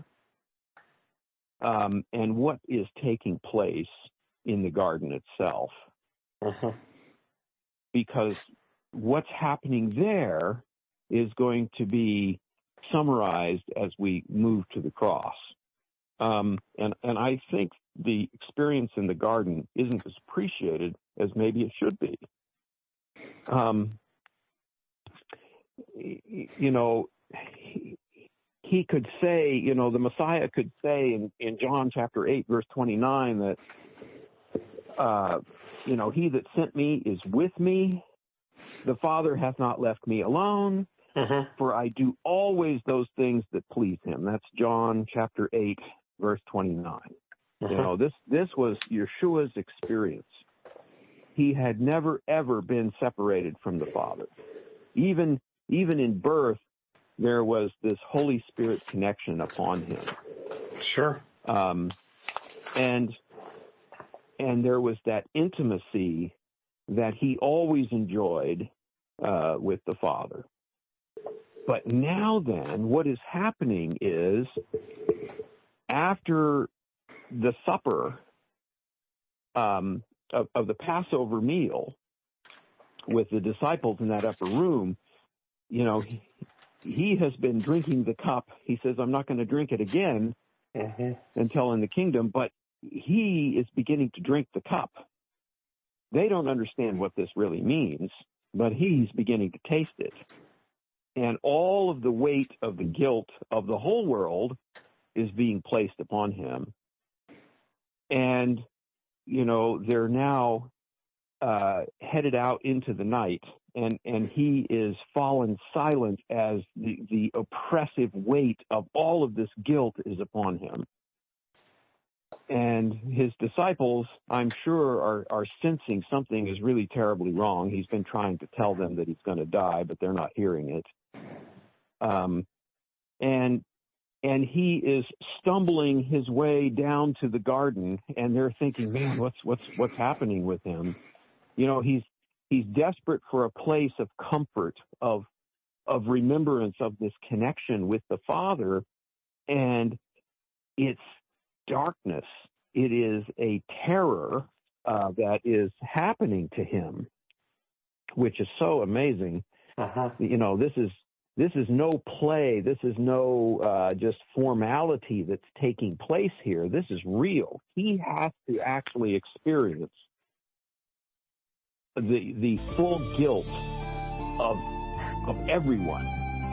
um, and what is taking place in the garden itself. Uh-huh. Because what's happening there is going to be summarized as we move to the cross. Um, and, and I think the experience in the garden isn't as appreciated as maybe it should be. Um, you know, he, he could say, you know, the Messiah could say in, in John chapter eight, verse twenty-nine, that, uh, you know, he that sent me is with me. The Father hath not left me alone, uh-huh. for I do always those things that please him. That's John chapter eight, verse twenty-nine. Uh-huh. You know, this, this was Yeshua's experience. He had never, ever been separated from the Father. Even, even in birth, there was this Holy Spirit connection upon him. Sure. Um, and, and there was that intimacy that he always enjoyed uh, with the Father. But now then, what is happening is, after the supper um, of, of the Passover meal with the disciples in that upper room, you know, he, he has been drinking the cup. He says, I'm not going to drink it again uh-huh. until in the kingdom, but he is beginning to drink the cup. They don't understand what this really means, but he's beginning to taste it. And all of the weight of the guilt of the whole world is being placed upon him. And, you know, they're now uh, headed out into the night, and, and he is fallen silent as the, the oppressive weight of all of this guilt is upon him. And his disciples, I'm sure, are, are sensing something is really terribly wrong. He's been trying to tell them that he's going to die, but they're not hearing it. Um, and and he is stumbling his way down to the garden, and they're thinking, man, what's what's what's happening with him? You know, he's he's desperate for a place of comfort, of of remembrance of this connection with the Father, and it's darkness. It is a terror uh, that is happening to him, which is so amazing. Uh-huh. You know, this is this is no play. This is no uh, just formality that's taking place here. This is real. He has to actually experience the the full guilt of of everyone.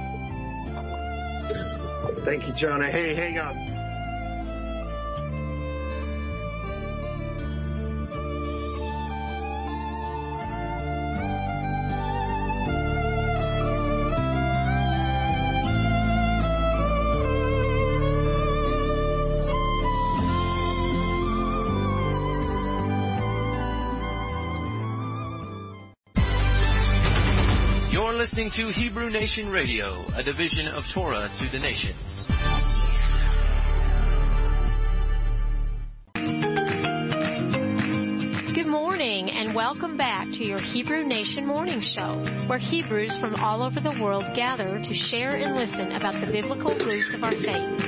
Thank you, John. Hey, hang on. Listening to Hebrew Nation Radio, a division of Torah to the Nations. Welcome back to your Hebrew Nation Morning Show, where Hebrews from all over the world gather to share and listen about the biblical roots of our faith.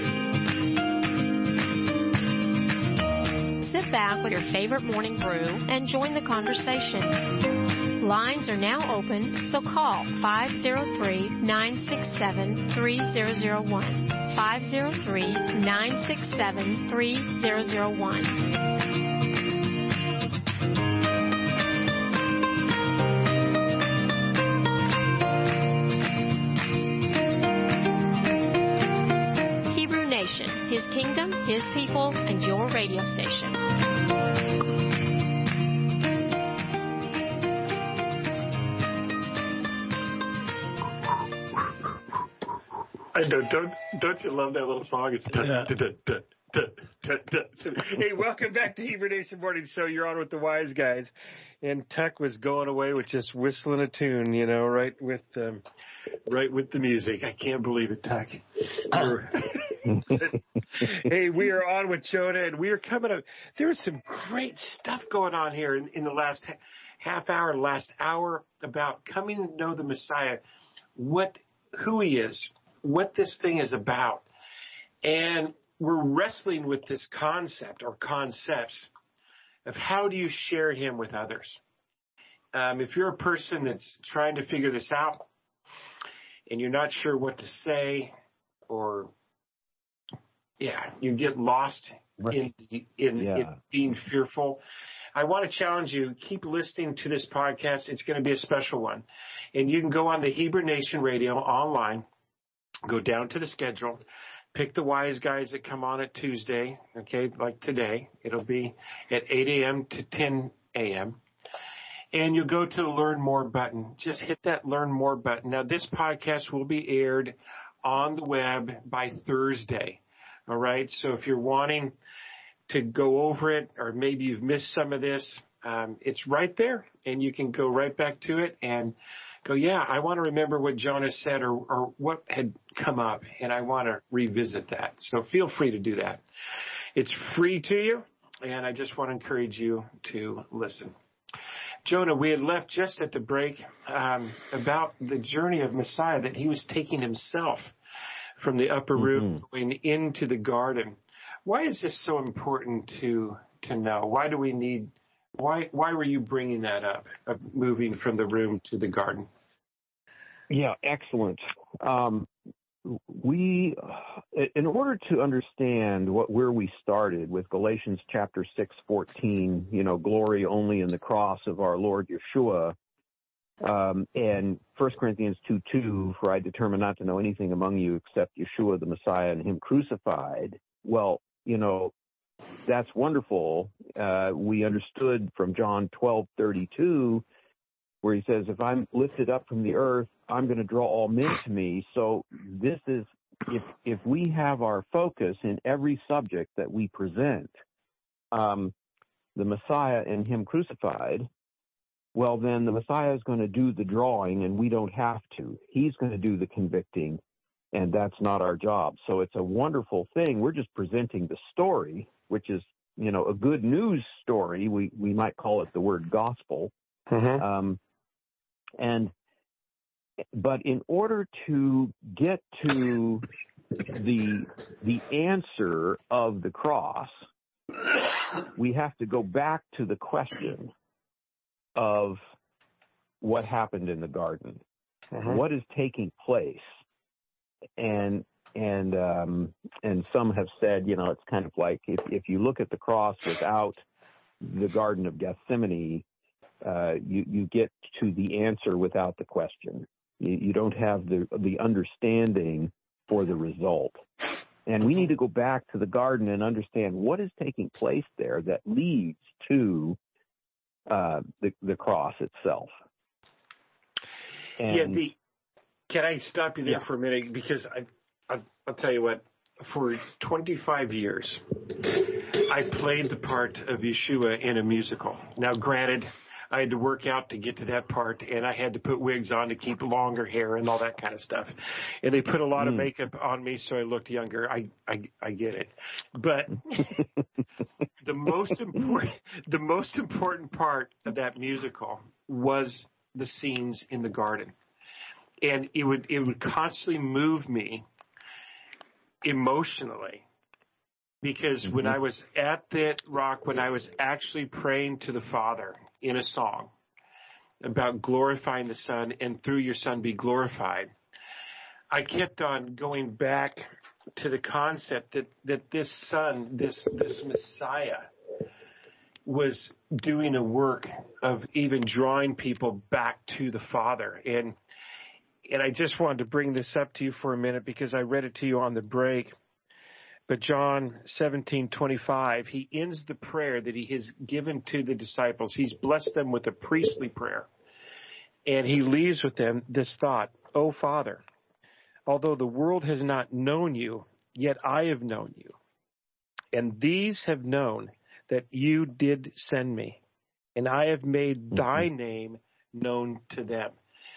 Sit back with your favorite morning brew and join the conversation. Lines are now open, so call five oh three, nine six seven, three oh oh one. five oh three, nine six seven, three oh oh one. His kingdom, His people, and your radio station. I know, don't don't you love that little song? It's dun, Yeah. dun, dun, dun, dun, dun, dun. Hey, welcome back to Hebrew Nation Morning Show. You're on with the Wise Guys, and Tuck was going away with just whistling a tune, you know, right with um, right with the music. I can't believe it, Tuck. Hey, we are on with Jonah, and we are coming up. There's some great stuff going on here in, in the last ha- half hour, last hour about coming to know the Messiah, what, who he is, what this thing is about. And we're wrestling with this concept or concepts of how do you share him with others. Um, if you're a person that's trying to figure this out and you're not sure what to say, or yeah, you get lost in in, Yeah. in being fearful, I want to challenge you, keep listening to this podcast. It's going to be a special one. And you can go on the Hebrew Nation Radio online, go down to the schedule, pick the Wise Guys that come on at Tuesday, okay, like today. It'll be at eight a.m. to ten a.m. And you'll go to the Learn More button. Just hit that Learn More button. Now, this podcast will be aired on the web by Thursday. All right. So if you're wanting to go over it, or maybe you've missed some of this, um, it's right there, and you can go right back to it and go, yeah, I want to remember what Jonah said, or, or what had come up, and I want to revisit that. So feel free to do that. It's free to you, and I just want to encourage you to listen. Jonah, we had left just at the break um, about the journey of Messiah, that he was taking himself from the upper room, mm-hmm. going into the garden. Why is this so important to to know? Why do we need? Why why were you bringing that up, of moving from the room to the garden? Yeah, excellent. Um, we, in order to understand what where we started with Galatians chapter six fourteen, you know, glory only in the cross of our Lord Yeshua. Um, and First Corinthians two two, for I determined not to know anything among you except Yeshua the Messiah and him crucified. Well, you know, that's wonderful. Uh, we understood from John twelve thirty-two, where he says, if I'm lifted up from the earth, I'm going to draw all men to me. So this is, if if we have our focus in every subject that we present, um, the Messiah and him crucified, well, then the Messiah is going to do the drawing, and we don't have to. He's going to do the convicting, and that's not our job. So it's a wonderful thing. We're just presenting the story, which is, you know, a good news story. We we might call it the word gospel. Mm-hmm. Um, and but in order to get to the the answer of the cross, we have to go back to the question of what happened in the garden, mm-hmm. what is taking place, and and um, and some have said, you know, it's kind of like if if you look at the cross without the Garden of Gethsemane, uh, you you get to the answer without the question. You, you don't have the the understanding for the result, and we need to go back to the garden and understand what is taking place there that leads to Uh, the, the cross itself. And, yeah, the, can I stop you there yeah. for a minute? Because I, I, I'll tell you what, for twenty-five years, I played the part of Yeshua in a musical. Now, granted, I had to work out to get to that part, and I had to put wigs on to keep longer hair and all that kind of stuff. And they put a lot mm. of makeup on me so I looked younger. I I, I get it, but the most important the most important part of that musical was the scenes in the garden, and it would it would constantly move me emotionally. Because mm-hmm. when I was at that rock, when I was actually praying to the Father in a song about glorifying the Son and through your Son be glorified, I kept on going back to the concept that, that this Son, this this Messiah, was doing a work of even drawing people back to the Father. And and I just wanted to bring this up to you for a minute because I read it to you on the break. But John seventeen twenty-five, he ends the prayer that he has given to the disciples. He's blessed them with a priestly prayer. And he leaves with them this thought, "O Father, although the world has not known you, yet I have known you. And these have known that you did send me. And I have made mm-hmm. thy name known to them."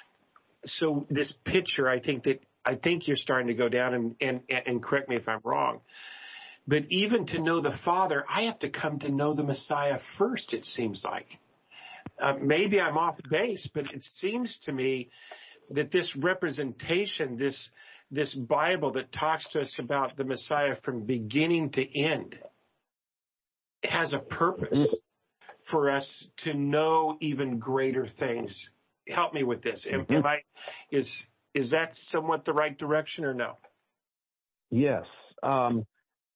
So this picture, I think that I think you're starting to go down, and, and, and correct me if I'm wrong. But even to know the Father, I have to come to know the Messiah first, it seems like. Uh, maybe I'm off base, but it seems to me that this representation, this this Bible that talks to us about the Messiah from beginning to end, has a purpose for us to know even greater things. Help me with this. Am, am I is Is that somewhat the right direction or no? Yes. Um,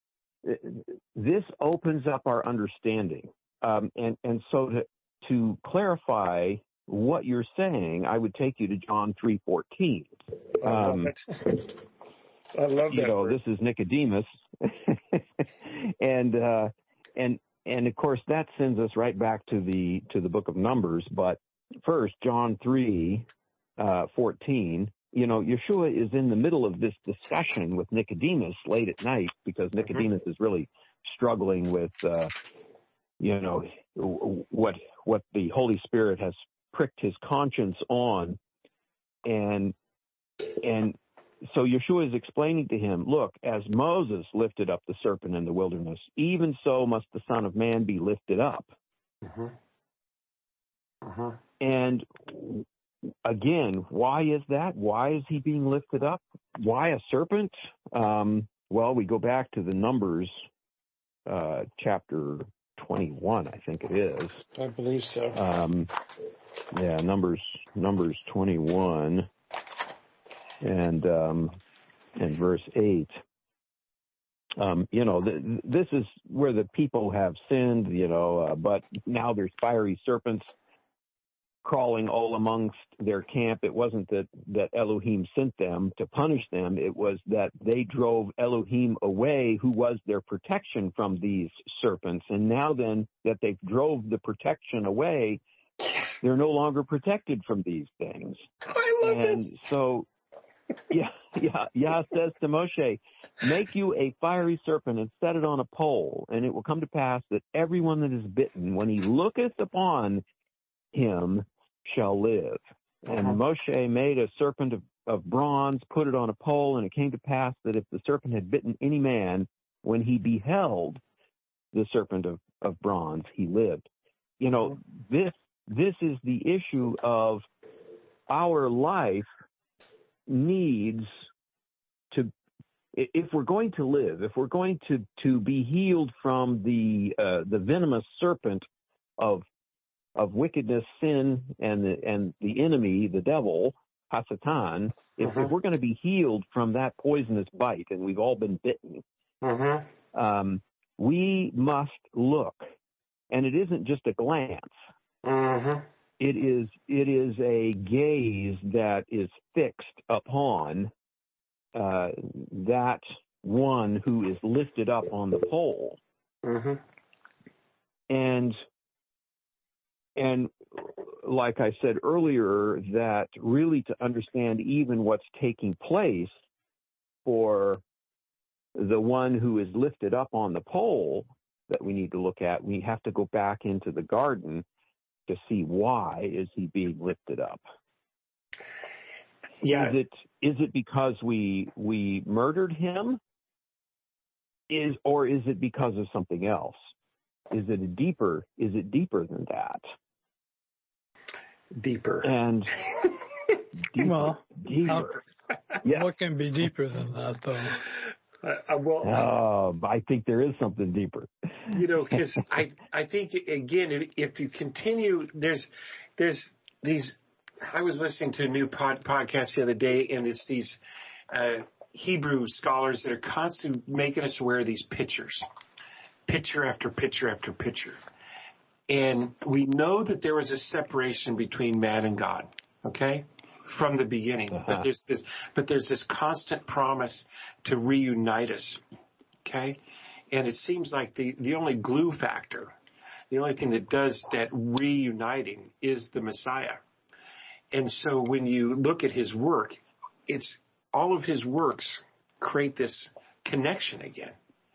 this opens up our understanding. Um, and, and so to, to clarify what you're saying, I would take you to John three fourteen. Um, I love it. I love you that know, word. This is Nicodemus. and, uh, and, and of course that sends us right back to the, to the book of Numbers. But first, John three fourteen. You know, Yeshua is in the middle of this discussion with Nicodemus late at night because Nicodemus mm-hmm. is really struggling with, uh, you know, what what the Holy Spirit has pricked his conscience on. And and so Yeshua is explaining to him, look, as Moses lifted up the serpent in the wilderness, even so must the Son of Man be lifted up. Mm-hmm. Mm-hmm. And again, why is that? Why is he being lifted up? Why a serpent? Um, well, we go back to the Numbers uh, chapter twenty-one, I think it is. I believe so. Um, yeah, Numbers Numbers twenty-one and um, and verse eight. Um, you know, th- this is where the people have sinned. You know, uh, but now there's fiery serpents crawling all amongst their camp. It wasn't that, that Elohim sent them to punish them. It was that they drove Elohim away, who was their protection from these serpents. And now then that they've drove the protection away, they're no longer protected from these things. I love and this. so, yeah, yeah, Yah says to Moshe, make you a fiery serpent and set it on a pole, and it will come to pass that everyone that is bitten, when he looketh upon him, shall live. And uh-huh. Moshe made a serpent of, of bronze, put it on a pole, and it came to pass that if the serpent had bitten any man, when he beheld the serpent of, of bronze, he lived. You know, this this is the issue of our life needs to, if we're going to live, if we're going to, to be healed from the uh, the venomous serpent of of wickedness, sin, and the and the enemy, the devil, Hasatan, if, uh-huh. if we're going to be healed from that poisonous bite, and we've all been bitten, uh-huh. um, we must look, and it isn't just a glance. Uh-huh. It is it is a gaze that is fixed upon uh, that one who is lifted up on the pole, uh-huh. and. And like I said earlier, that really to understand even what's taking place for the one who is lifted up on the pole that we need to look at, we have to go back into the garden to see why is he being lifted up. Yeah. Is it is it because we we murdered him? Is or is it because of something else? Is it a deeper? Is it deeper than that? Deeper. And deeper, Well, deeper. Yeah. What can be deeper than that, though? Uh, well, Uh, I think there is something deeper. you know, because I I think again, if you continue, there's there's these. I was listening to a new pod, podcast the other day, and it's these uh, Hebrew scholars that are constantly making us aware of these pictures, picture after picture after picture. And we know that there was a separation between man and God, okay, from the beginning. Uh-huh. But there's this, but there's this constant promise to reunite us, okay. And it seems like the, the only glue factor, the only thing that does that reuniting is the Messiah. And so when you look at his work, it's all of his works create this connection again.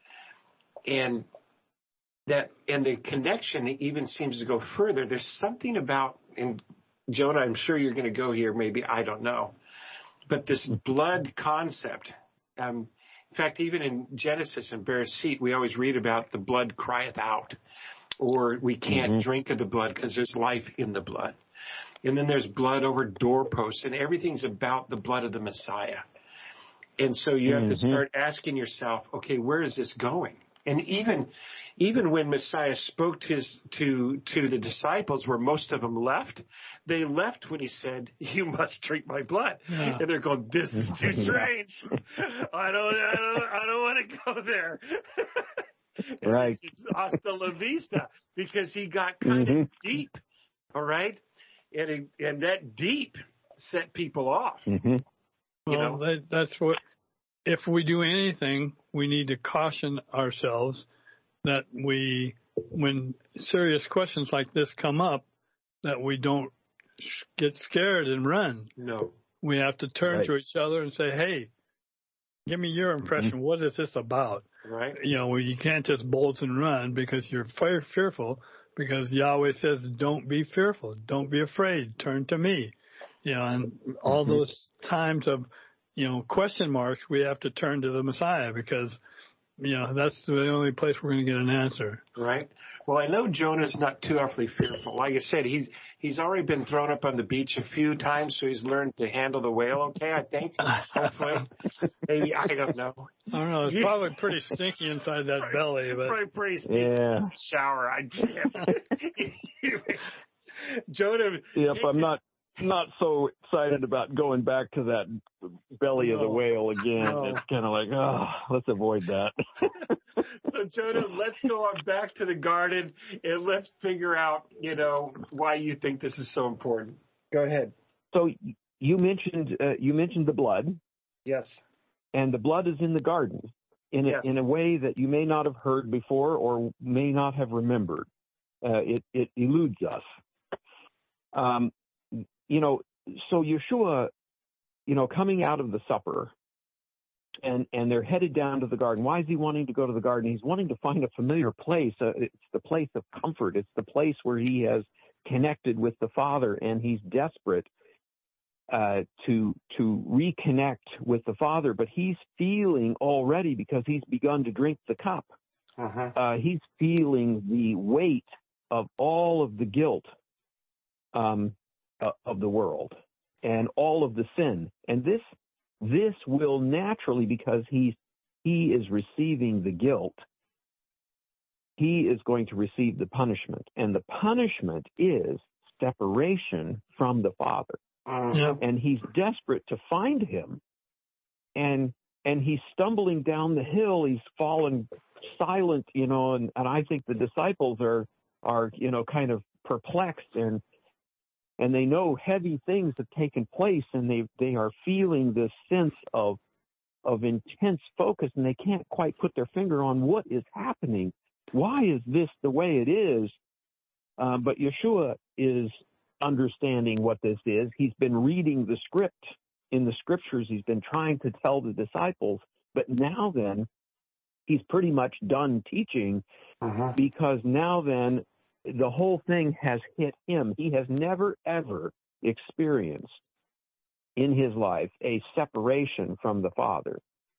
And that, and the connection even seems to go further. There's something about, and Jonah, I'm sure you're going to go here, maybe, I don't know, but this blood concept, um, in fact, even in Genesis and Bereshit, we always read about the blood crieth out, or we can't mm-hmm. drink of the blood because there's life in the blood. And then there's blood over doorposts, and everything's about the blood of the Messiah. And so you have mm-hmm. to start asking yourself, okay, where is this going? And even even when Messiah spoke to his, to to the disciples, where most of them left, they left when he said, "You must drink my blood." Yeah. And they're going, "This is too strange. I don't I don't I don't want to go there." Right. It's hasta la vista, because he got kind mm-hmm. of deep. All right, and it, and that deep set people off. Mm-hmm. You well, know? that, that's what. If we do anything, we need to caution ourselves that we, when serious questions like this come up, that we don't get scared and run. No. We have to turn right. to each other and say, hey, give me your impression. Mm-hmm. What is this about? Right. You know, you can't just bolt and run because you're fearful, because Yahweh says, don't be fearful. Don't be afraid. Turn to me. You know, and all mm-hmm. those times of, you know, question marks, we have to turn to the Messiah, because, you know, that's the only place we're going to get an answer. Right. Well, I know Jonah's not too awfully fearful. Like I said, he's he's already been thrown up on the beach a few times, so he's learned to handle the whale okay, I think. Hopefully. Maybe, I don't know. I don't know. It's probably pretty stinky inside that probably, belly. But probably pretty stinky. Yeah. In the shower. I can't. Jonah. Yep, I'm not. Not so excited about going back to that belly no. of the whale again. No. It's kind of like, oh, let's avoid that. So, Jonah, let's go on back to the garden and let's figure out, you know, why you think this is so important. Go ahead. So you mentioned uh, you mentioned the blood. Yes. And the blood is in the garden in a, yes. in a way that you may not have heard before or may not have remembered. Uh, it it eludes us. Um. You know, so Yeshua, you know, coming out of the supper, and and they're headed down to the garden. Why is he wanting to go to the garden? He's wanting to find a familiar place. Uh, it's the place of comfort. It's the place where he has connected with the Father, and he's desperate uh, to to reconnect with the Father. But he's feeling already, because he's begun to drink the cup. Uh-huh. Uh, he's feeling the weight of all of the guilt. Um. of the world and all of the sin. And this, this will naturally, because he's, he is receiving the guilt, he is going to receive the punishment. And the punishment is separation from the Father. Uh-huh. And he's desperate to find him. And, and he's stumbling down the hill. He's fallen silent, you know, and, and I think the disciples are, are, you know, kind of perplexed, and, And they know heavy things have taken place, and they they are feeling this sense of of intense focus, and they can't quite put their finger on what is happening. Why is this the way it is? Um, but Yeshua is understanding what this is. He's been reading the script in the scriptures. He's been trying to tell the disciples, but now then, he's pretty much done teaching, uh-huh. because now then, the whole thing has hit him. He has never, ever experienced in his life a separation from the Father.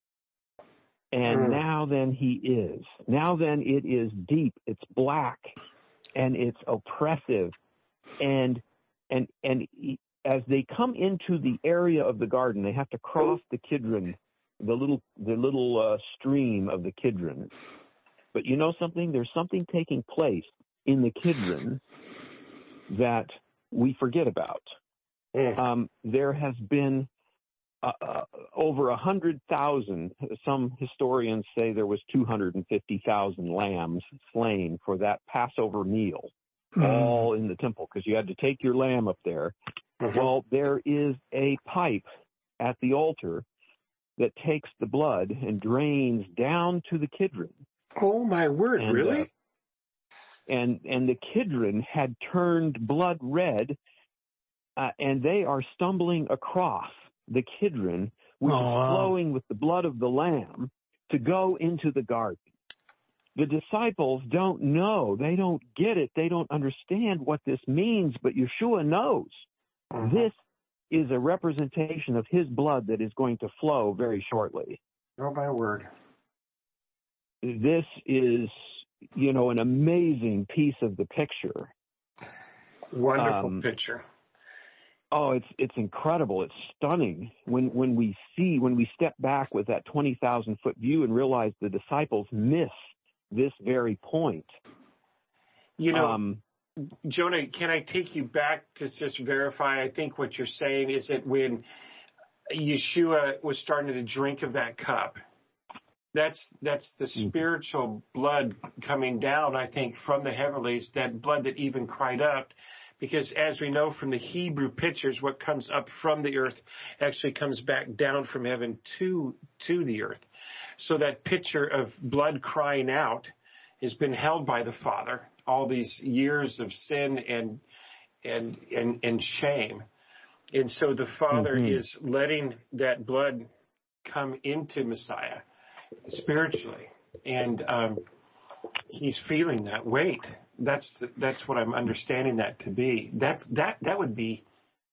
And mm. now then he is. Now then it is deep, it's black, and it's oppressive. And and and as they come into the area of the garden, they have to cross the Kidron, the little the little uh, stream of the Kidron. But you know something? There's something taking place in the Kidron that we forget about. Mm. Um, there has been uh, uh, over a hundred thousand. Some historians say there was two hundred and fifty thousand lambs slain for that Passover meal, mm. all in the temple, because you had to take your lamb up there. Mm-hmm. Well, there is a pipe at the altar that takes the blood and drains down to the Kidron. Oh my word! And, really? Uh, and and the Kidron had turned blood red. Uh, and they are stumbling across the Kidron, which oh, is flowing wow. with the blood of the Lamb, to go into the garden. The disciples don't know. They don't get it. They don't understand what this means, but Yeshua knows. Uh-huh. This is a representation of his blood that is going to flow very shortly. Oh, my word. This is, you know, an amazing piece of the picture. Wonderful um, picture. Oh, it's it's incredible. It's stunning when when we see, when we step back with that twenty thousand foot view and realize the disciples miss this very point. You know, um, Jonah, can I take you back to just verify? I think what you're saying is that when Yeshua was starting to drink of that cup, that's that's the spiritual blood coming down, I think, from the heavenlies, that blood that even cried out. Because as we know from the Hebrew pictures, what comes up from the earth actually comes back down from heaven to to the earth. So that picture of blood crying out has been held by the Father all these years of sin and and and, and shame. And so the Father mm-hmm. is letting that blood come into Messiah spiritually. And um, he's feeling that weight. That's that's what I'm understanding that to be. That's that that would be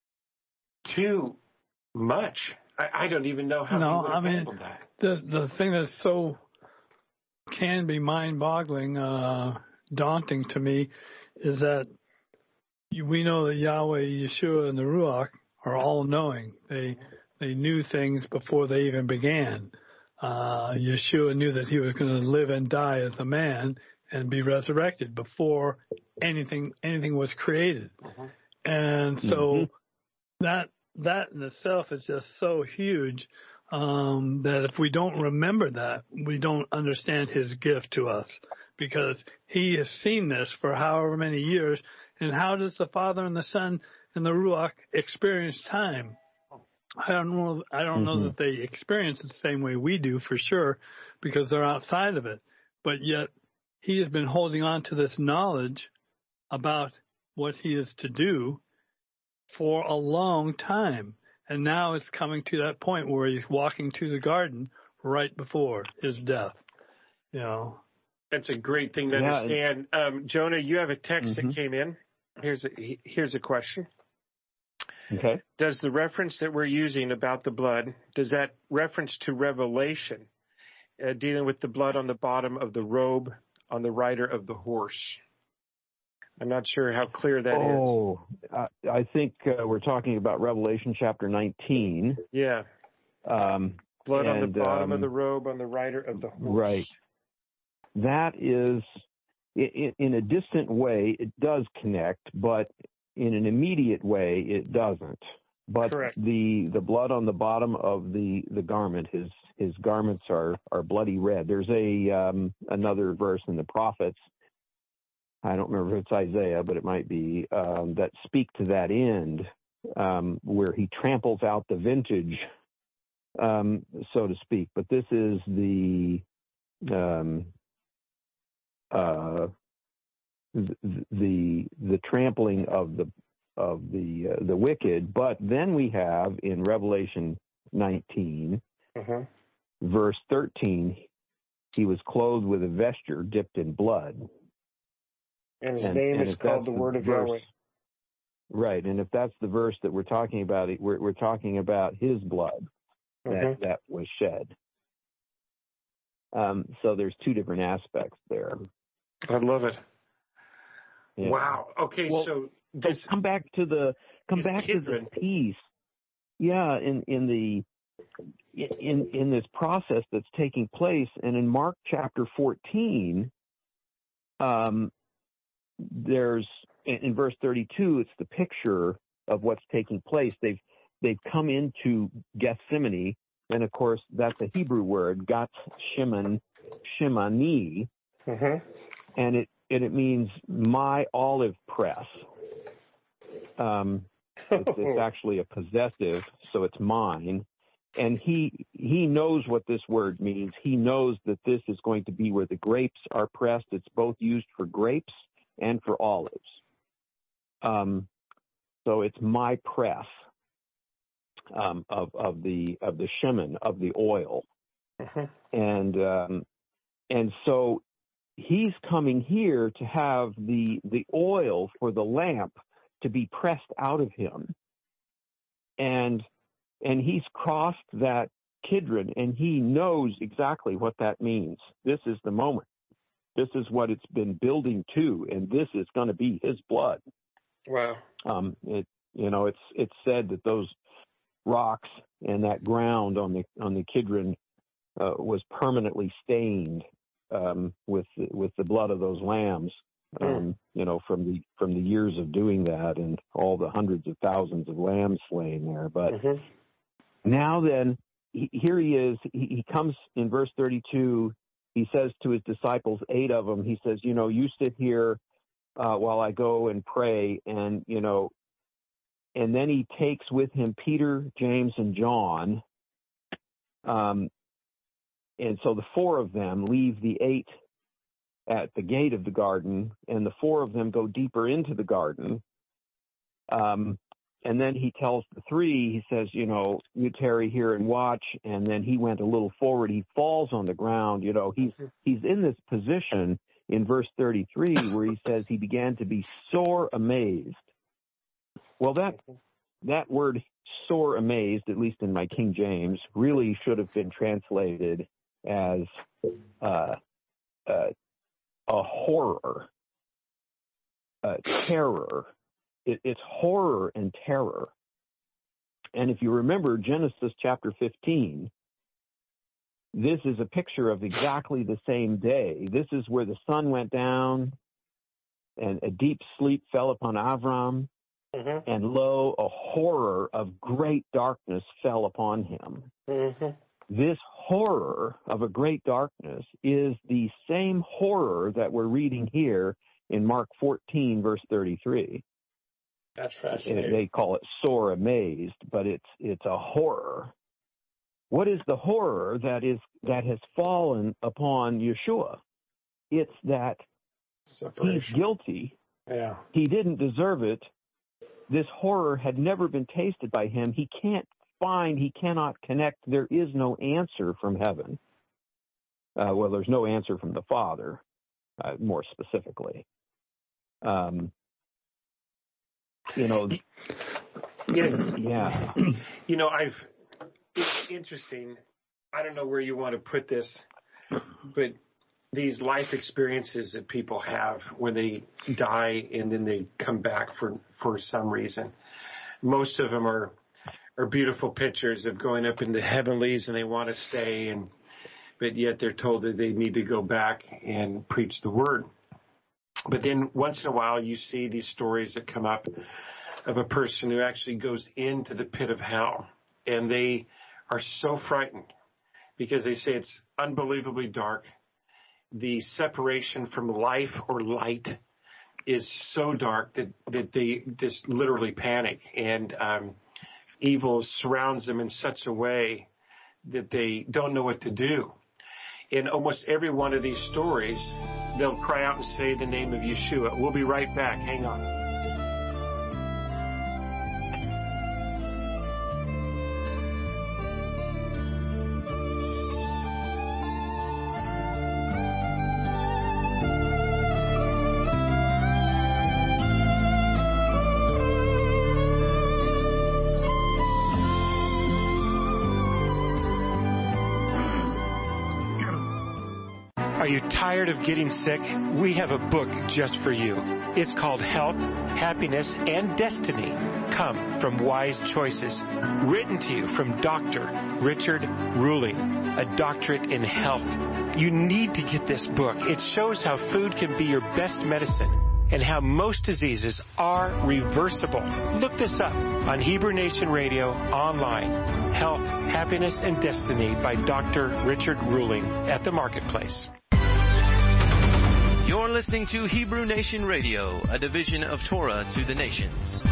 too much. I, I don't even know how no, he would have I mean, handled that. The the thing that's so can be mind-boggling, uh, daunting to me, is that we know that Yahweh, Yeshua, and the Ruach are all knowing. They they knew things before they even began. Uh, Yeshua knew that he was going to live and die as a man and be resurrected before anything anything was created. Uh-huh. And so mm-hmm. that that in itself is just so huge um, that if we don't remember that, we don't understand his gift to us, because he has seen this for however many years. And how does the Father and the Son and the Ruach experience time? I don't know. I don't mm-hmm. know that they experience it the same way we do, for sure, because they're outside of it. But yet, he has been holding on to this knowledge about what he is to do for a long time. And now it's coming to that point where he's walking to the garden right before his death. You know, that's a great thing to yeah, understand. Um, Jonah, you have a text mm-hmm. that came in. Here's a, here's a question. Okay. Does the reference that we're using about the blood, does that reference to Revelation, uh, dealing with the blood on the bottom of the robe on the rider of the horse? I'm not sure how clear that oh, is. Oh, I, I think uh, we're talking about Revelation chapter nineteen. Yeah. Um, blood and, on the bottom um, of the robe on the rider of the horse. Right. That is, in, in a distant way, it does connect, but in an immediate way, it doesn't. But Correct. the the blood on the bottom of the, the garment, his his garments are, are bloody red. There's a um, another verse in the prophets, I don't remember if it's Isaiah, but it might be, um, that speak to that end, um, where he tramples out the vintage, um, so to speak. But this is the um, uh, the, the the trampling of the of the uh, the wicked. But then we have in Revelation nineteen, uh-huh. verse thirteen, he was clothed with a vesture dipped in blood. And his and, name and is if called that's the Word of verse, Yahweh. Right, and if that's the verse that we're talking about, we're, we're talking about his blood that, Mm-hmm. that was shed. Um, so there's two different aspects there. I love it. Yeah. Wow. Okay, Well, so So this come back to the come is back Kidron. to this piece. Yeah, in in the in in this process that's taking place, and in Mark chapter fourteen, um, there's in, in verse thirty-two, it's the picture of what's taking place. They've they've come into Gethsemane, and of course that's a Hebrew word, Gat Shimon Shimani, Mm-hmm. and it and it means my olive press. Um, it's, it's actually a possessive, so it's mine. And he he knows what this word means. He knows that this is going to be where the grapes are pressed. It's both used for grapes and for olives. Um, so it's my press um, of of the of the shemen, of the oil, Mm-hmm. and um, and so he's coming here to have the the oil for the lamp to be pressed out of him. And and he's crossed that Kidron, and he knows exactly what that means. This is the moment. This is what it's been building to, and this is going to be his blood. Wow. Um, it you know it's it's said that those rocks and that ground on the on the Kidron uh, was permanently stained um, with with the blood of those lambs. Um, Mm. you know, from the from the years of doing that and all the hundreds of thousands of lambs slain there. But Mm-hmm. now then, he, here he is. He, he comes in verse thirty-two. He says to his disciples, eight of them, he says, you know, you sit here uh, while I go and pray. And, you know, and then he takes with him Peter, James, and John. Um, and so the four of them leave the eight at the gate of the garden, and the four of them go deeper into the garden. Um, and then he tells the three, he says, you know, you tarry here and watch. And then he went a little forward. He falls on the ground. You know, he's, he's in this position in verse thirty-three where he says he began to be sore amazed. Well, that, that word sore amazed, at least in my King James, really should have been translated as, uh, uh, a horror, uh, terror. It, it's horror and terror. And if you remember Genesis chapter fifteen, this is a picture of exactly the same day. This is where the sun went down and a deep sleep fell upon Avram. Mm-hmm. And lo, a horror of great darkness fell upon him. Mm-hmm. This horror of a great darkness is the same horror that we're reading here in Mark fourteen, verse thirty-three. That's fascinating. They call it sore amazed, but it's it's a horror. What is the horror that is that has fallen upon Yeshua? It's that Separation. he's guilty. Yeah. He didn't deserve it. This horror had never been tasted by him. He can't find, he cannot connect. There is no answer from heaven. Uh, well, there's no answer from the Father, uh, more specifically. Um, you know, Yeah. yeah. You know, I've, it's interesting. I don't know where you want to put this, but these life experiences that people have when they die and then they come back for, for some reason. Most of them are, are beautiful pictures of going up in the heavenlies and they want to stay, and but yet they're told that they need to go back and preach the word. But then once in a while you see these stories that come up of a person who actually goes into the pit of hell, and they are so frightened because they say it's unbelievably dark. The separation from life or light is so dark that, that they just literally panic, and um, evil surrounds them in such a way that they don't know what to do. In almost every one of these stories, they'll cry out and say the name of Yeshua. We'll be right back. Hang on. Are you tired of getting sick? We have a book just for you. It's called Health, Happiness, and Destiny Come from Wise Choices. Written to you from Doctor Richard Ruling, a doctorate in health. You need to get this book. It shows how food can be your best medicine and how most diseases are reversible. Look this up on Hebrew Nation Radio online. Health, Happiness, and Destiny by Doctor Richard Ruling at the Marketplace. You're listening to Hebrew Nation Radio, a division of Torah to the Nations.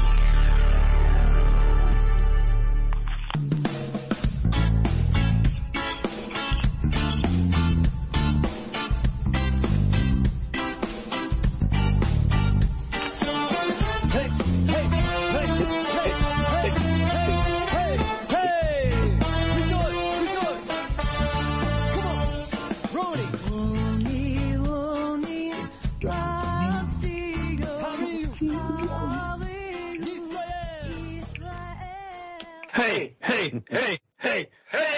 Hey, hey, hey, hey,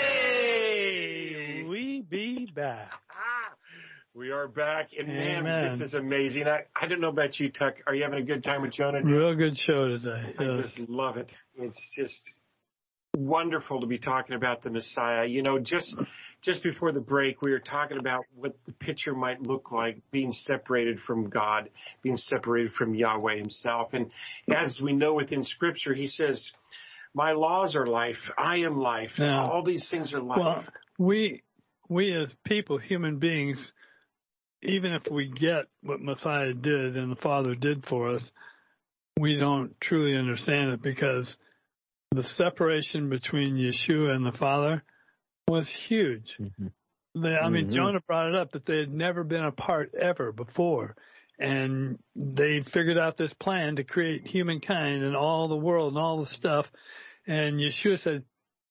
hey! We be back. Ah, we are back, and man, Amen. this is amazing. I, I don't know about you, Tuck. Are you having a good time with Jonah? Real good show today. I Yes. just love it. It's just wonderful to be talking about the Messiah. You know, just just before the break, we were talking about what the picture might look like, being separated from God, being separated from Yahweh himself. And as we know within Scripture, he says, my laws are life. I am life. Yeah. All these things are life. Well, we we as people, human beings, even if we get what Messiah did and the Father did for us, we don't truly understand it because the separation between Yeshua and the Father was huge. Mm-hmm. They, I mean, Mhm. Jonah brought it up that they had never been apart ever before. And they figured out this plan to create humankind and all the world and all the stuff. And Yeshua said,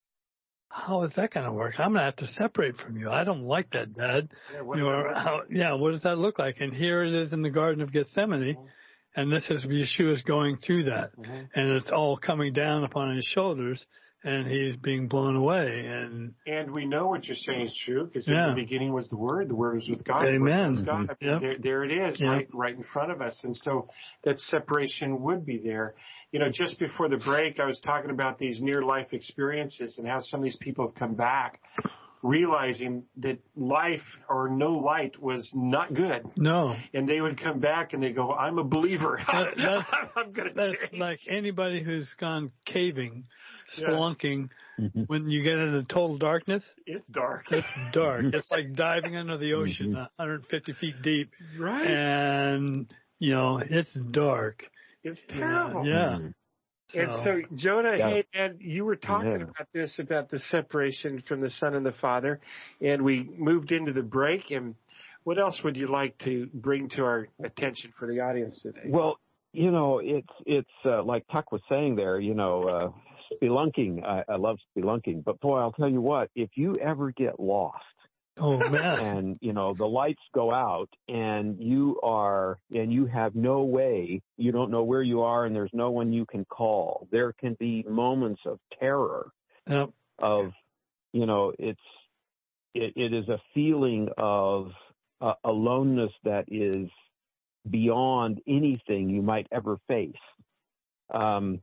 how is that going to work? I'm going to have to separate from you. I don't like that, Dad. Yeah, what You does know, that look how, yeah, what does that look like? And here it is in the Garden of Gethsemane. And this is Yeshua's going through that. Mhm. And it's all coming down upon his shoulders. And he's being blown away. And And we know what you're saying is true because in Yeah. the beginning was the Word. The Word was with God. The Word Amen. was God. I mean, Yep. there, there it is, Yep. right, right in front of us. And so that separation would be there. You know, just before the break, I was talking about these near-life experiences and how some of these people have come back realizing that life or no light was not good. no, And they would come back and they go, I'm a believer. That- that's- I'm going to that's change. like anybody who's gone caving, Yeah. spelunking, Mhm. when you get into total darkness, It's dark. it's dark. It's like diving under the ocean, Mhm. one hundred fifty feet deep. Right? And, you know, it's dark. It's terrible. Yeah. Mhm. And so, Jonah, Yeah. hey, man, you were talking Yeah. about this, about the separation from the Son and the Father, and we moved into the break. And what else would you like to bring to our attention for the audience today? Well, you know, it's it's uh, like Tuck was saying there. You know, uh, spelunking. I, I love spelunking, but boy, I'll tell you what. If you ever get lost Oh, man. and you know the lights go out and you are and you have no way, you don't know where you are, and there's no one you can call. There can be moments of terror. Yep. Of, you know, it's it, it is a feeling of uh, aloneness that is beyond anything you might ever face. Um,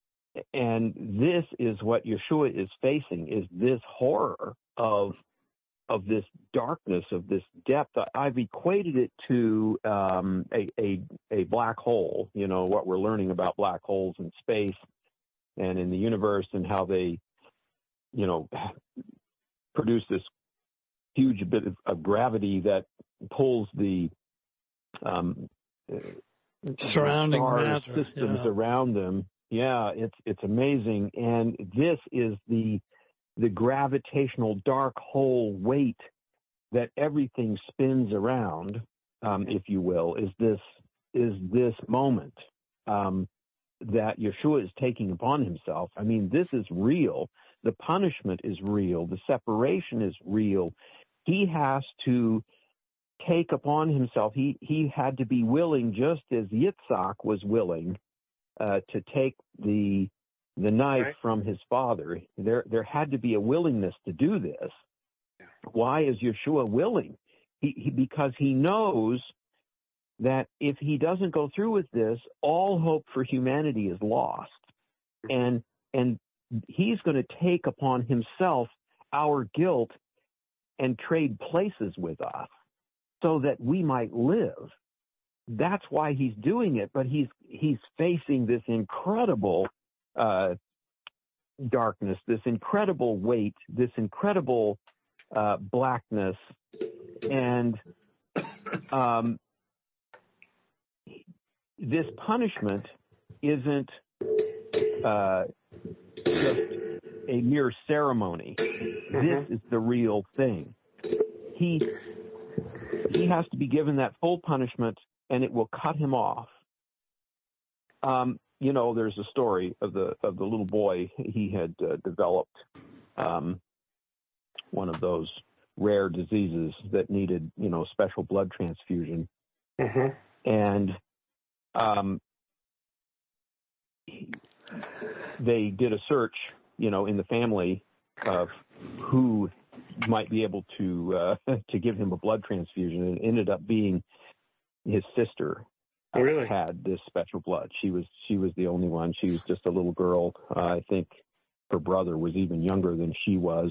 and this is what Yeshua is facing, is this horror of of this darkness, of this depth. I've equated it to um, a, a a black hole. You know, what we're learning about black holes in space and in the universe, and how they, you know, produce this huge bit of, of gravity that pulls the um, Surrounding star matter. systems Yeah. around them. Yeah, it's it's amazing, and this is the the gravitational dark hole weight that everything spins around, um, if you will, is this is this moment um, that Yeshua is taking upon himself. I mean, this is real. The punishment is real. The separation is real. He has to take upon himself. He he had to be willing, just as Yitzhak was willing uh, to take the the knife Right. from his father. There there had to be a willingness to do this. Why is Yeshua willing? he, he because he knows that if he doesn't go through with this, all hope for humanity is lost. And and he's going to take upon himself our guilt and trade places with us so that we might live. That's why he's doing it, but he's he's facing this incredible uh, darkness, this incredible weight, this incredible uh, blackness, and um, this punishment isn't uh, just a mere ceremony. This is the real thing. He he has to be given that full punishment, and it will cut him off. Um, you know, there's a story of the of the little boy. He had uh, developed um, one of those rare diseases that needed, you know, special blood transfusion, mm-hmm. and um, he, they did a search, you know, in the family of who might be able to uh, to give him a blood transfusion, and it ended up being his sister. Oh, really? Had this special blood. She was she was the only one. She was just a little girl. Uh, I think her brother was even younger than she was.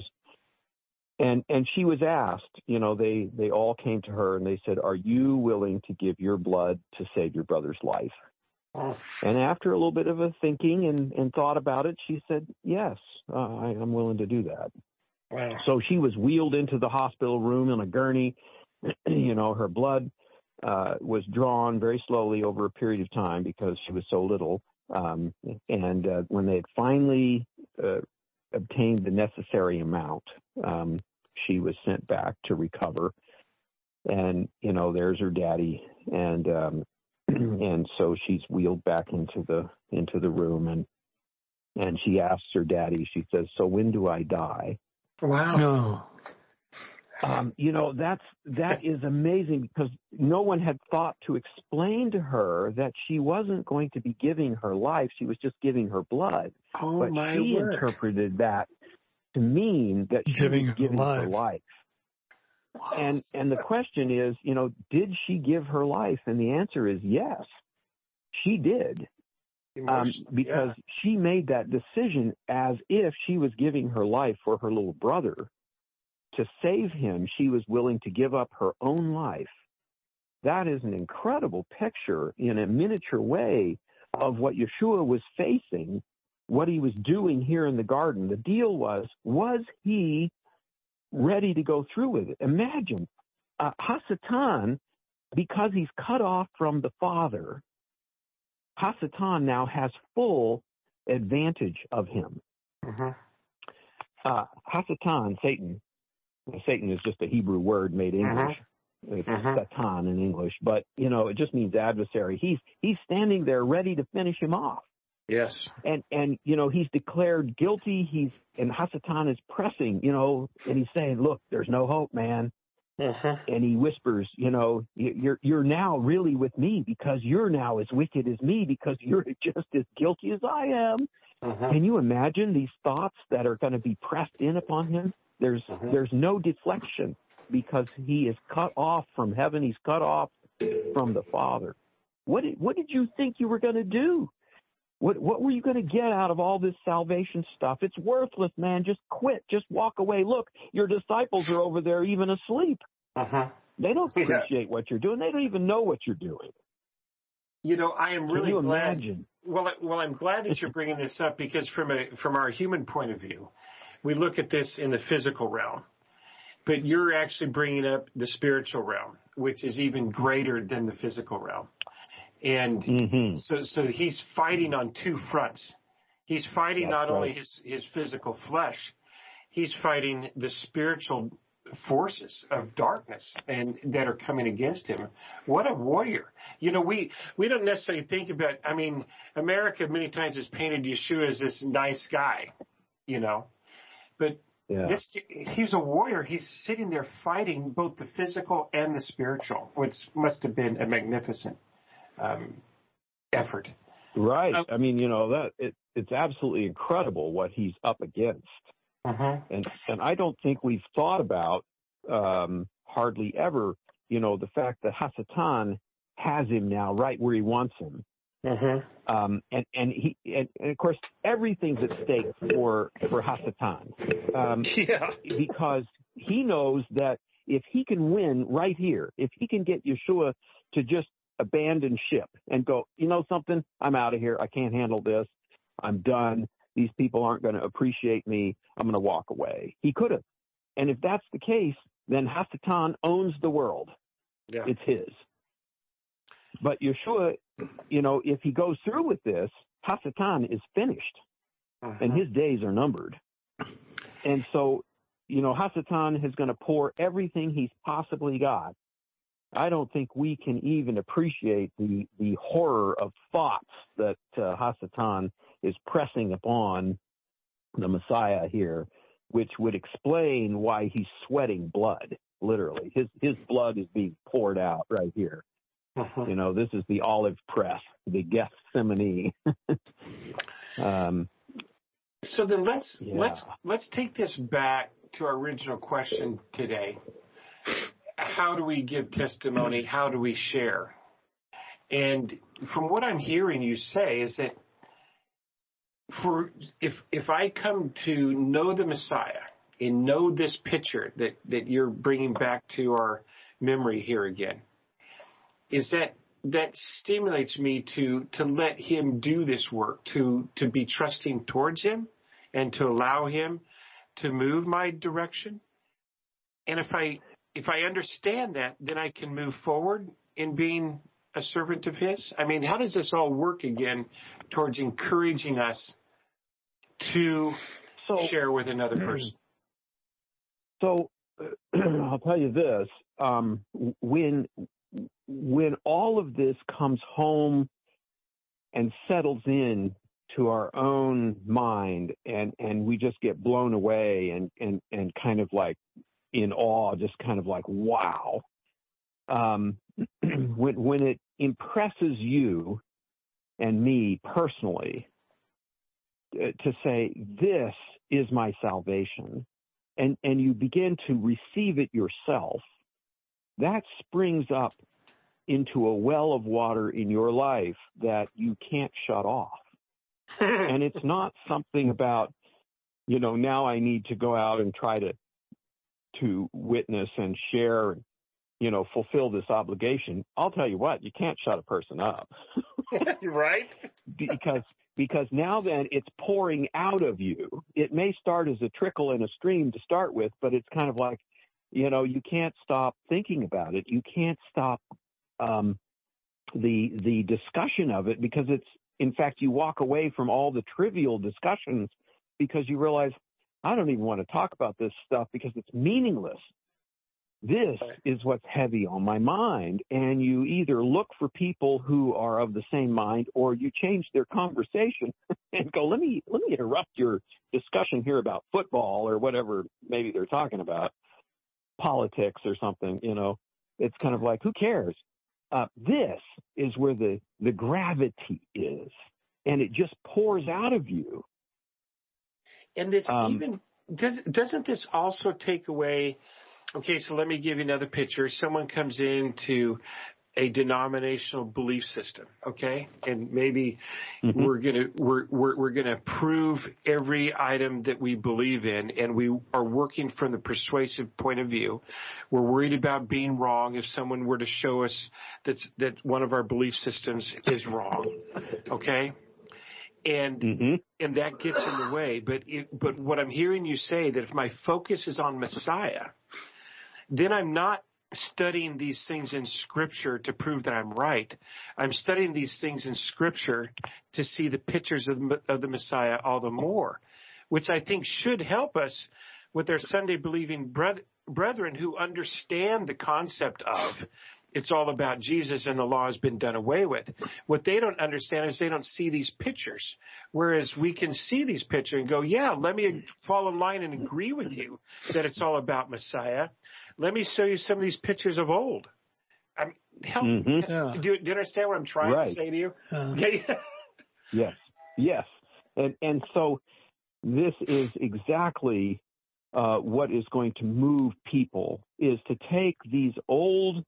And and she was asked, you know, they, they all came to her and they said, "Are you willing to give your blood to save your brother's life?" Oh. And after a little bit of a thinking and, and thought about it, she said, "Yes, uh, I, I'm willing to do that." Wow. So she was wheeled into the hospital room in a gurney. You know, her blood uh, was drawn very slowly over a period of time because she was so little. Um, and uh, when they had finally uh, obtained the necessary amount, um, she was sent back to recover. And, you know, there's her daddy. And um, and so she's wheeled back into the into the room, and and she asks her daddy, she says, "So when do I die?" Wow. No. Um, you know, that's, that is amazing, because no one had thought to explain to her that she wasn't going to be giving her life. She was just giving her blood. Oh, but my she word. interpreted that to mean that she giving was giving life. her life. Wow. And, and the question is, you know, did she give her life? And the answer is yes, she did. Um, because yeah. she made that decision as if she was giving her life for her little brother. To save him, she was willing to give up her own life. That is an incredible picture in a miniature way of what Yeshua was facing, what he was doing here in the garden. The deal was, was he ready to go through with it? Imagine, uh, Hasatan, because he's cut off from the Father, Hasatan now has full advantage of him. Mm-hmm. Uh, Hasatan, Satan, Satan is just a Hebrew word made English. Uh-huh. It's uh-huh. Satan in English, but you know it just means adversary. He's he's standing there ready to finish him off. Yes, and and you know he's declared guilty. He's and Hasatan is pressing, you know, and he's saying, "Look, there's no hope, man." Uh-huh. And he whispers, "You know, you're you're now really with me because you're now as wicked as me because you're just as guilty as I am." Uh-huh. Can you imagine these thoughts that are going to be pressed in upon him? There's uh-huh. there's no deflection because he is cut off from heaven. He's cut off from the Father. What did, what did you think you were going to do? What what were you going to get out of all this salvation stuff? It's worthless, man. Just quit. Just walk away. Look, your disciples are over there even asleep. Uh-huh. They don't appreciate yeah. what you're doing. They don't even know what you're doing. You know, I am really Can you glad. Imagine? Well, well, I'm glad that you're bringing this up because from a from our human point of view, we look at this in the physical realm, but you're actually bringing up the spiritual realm, which is even greater than the physical realm. And mm-hmm. so, so he's fighting on two fronts. He's fighting That's not right. only his, his physical flesh, he's fighting the spiritual forces of darkness and that are coming against him. What a warrior. You know, we, we don't necessarily think about, I mean, America many times has painted Yeshua as this nice guy, you know. But yeah. this, he's a warrior. He's sitting there fighting both the physical and the spiritual, which must have been a magnificent um, effort. Right. Um, I mean, you know, that it, it's absolutely incredible what he's up against. Uh-huh. And and I don't think we've thought about um, hardly ever, you know, the fact that Hasatan has him now right where he wants him. Mm-hmm. Um, and, and he, and, and of course, everything's at stake for, for Hasatan. Um, Yeah. because he knows that if he can win right here, if he can get Yeshua to just abandon ship and go, you know something, I'm out of here. I can't handle this. I'm done. These people aren't going to appreciate me. I'm going to walk away. He could have. And if that's the case, then Hasatan owns the world. Yeah. It's his. But Yeshua, you know, if he goes through with this, Hasatan is finished, uh-huh. and his days are numbered. And so, you know, Hasatan is going to pour everything he's possibly got. I don't think we can even appreciate the, the horror of thoughts that uh, Hasatan is pressing upon the Messiah here, which would explain why he's sweating blood, literally. His his blood is being poured out right here. Uh-huh. You know, this is the olive press, the Gethsemane. um, so then let's yeah. let's let's take this back to our original question today. How do we give testimony? How do we share? And from what I'm hearing you say is that for if if I come to know the Messiah and know this picture that, that you're bringing back to our memory here again, is that that stimulates me to to let him do this work, to to be trusting towards him and to allow him to move my direction. And if I if I understand that, then I can move forward in being a servant of his. I mean, how does this all work again towards encouraging us to so, share with another person? So I'll tell you this, um, when when all of this comes home and settles in to our own mind and, and we just get blown away and, and, and kind of like in awe, just kind of like, wow. Um, when, when it impresses you and me personally uh, to say, this is my salvation, and, and you begin to receive it yourself, that springs up into a well of water in your life that you can't shut off. And it's not something about, you know, now I need to go out and try to to witness and share, you know, fulfill this obligation. I'll tell you what, you can't shut a person up. Right? because because now then it's pouring out of you. It may start as a trickle in a stream to start with, but it's kind of like, you know, you can't stop thinking about it. You can't stop um, the the discussion of it, because it's, in fact, you walk away from all the trivial discussions because you realize, I don't even want to talk about this stuff because it's meaningless. This is what's heavy on my mind. And you either look for people who are of the same mind, or you change their conversation and go, let me, let me interrupt your discussion here about football or whatever maybe they're talking about, politics or something, you know. It's kind of like, who cares? Uh, this is where the, the gravity is, and it just pours out of you. And this Um, even does, doesn't this also take away? Okay, so let me give you another picture. Someone comes into a denominational belief system, okay, and maybe mm-hmm. we're gonna we're we're, we're gonna prove every item that we believe in, and we are working from the persuasive point of view. We're worried about being wrong if someone were to show us that's that one of our belief systems is wrong, okay. And mm-hmm. and that gets in the way. But it, but what I'm hearing you say, that if my focus is on Messiah, then I'm not studying these things in Scripture to prove that I'm right. I'm studying these things in Scripture to see the pictures of, of the Messiah all the more, which I think should help us with our Sunday believing brethren who understand the concept of it's all about Jesus and the law has been done away with. What they don't understand is they don't see these pictures, whereas we can see these pictures and go, yeah, let me fall in line and agree with you that it's all about Messiah. Let me show you some of these pictures of old. I mean, help, mm-hmm. yeah. do, you, do you understand what I'm trying right. to say to you? Uh, yes, yes. And, and so this is exactly uh, what is going to move people is to take these old,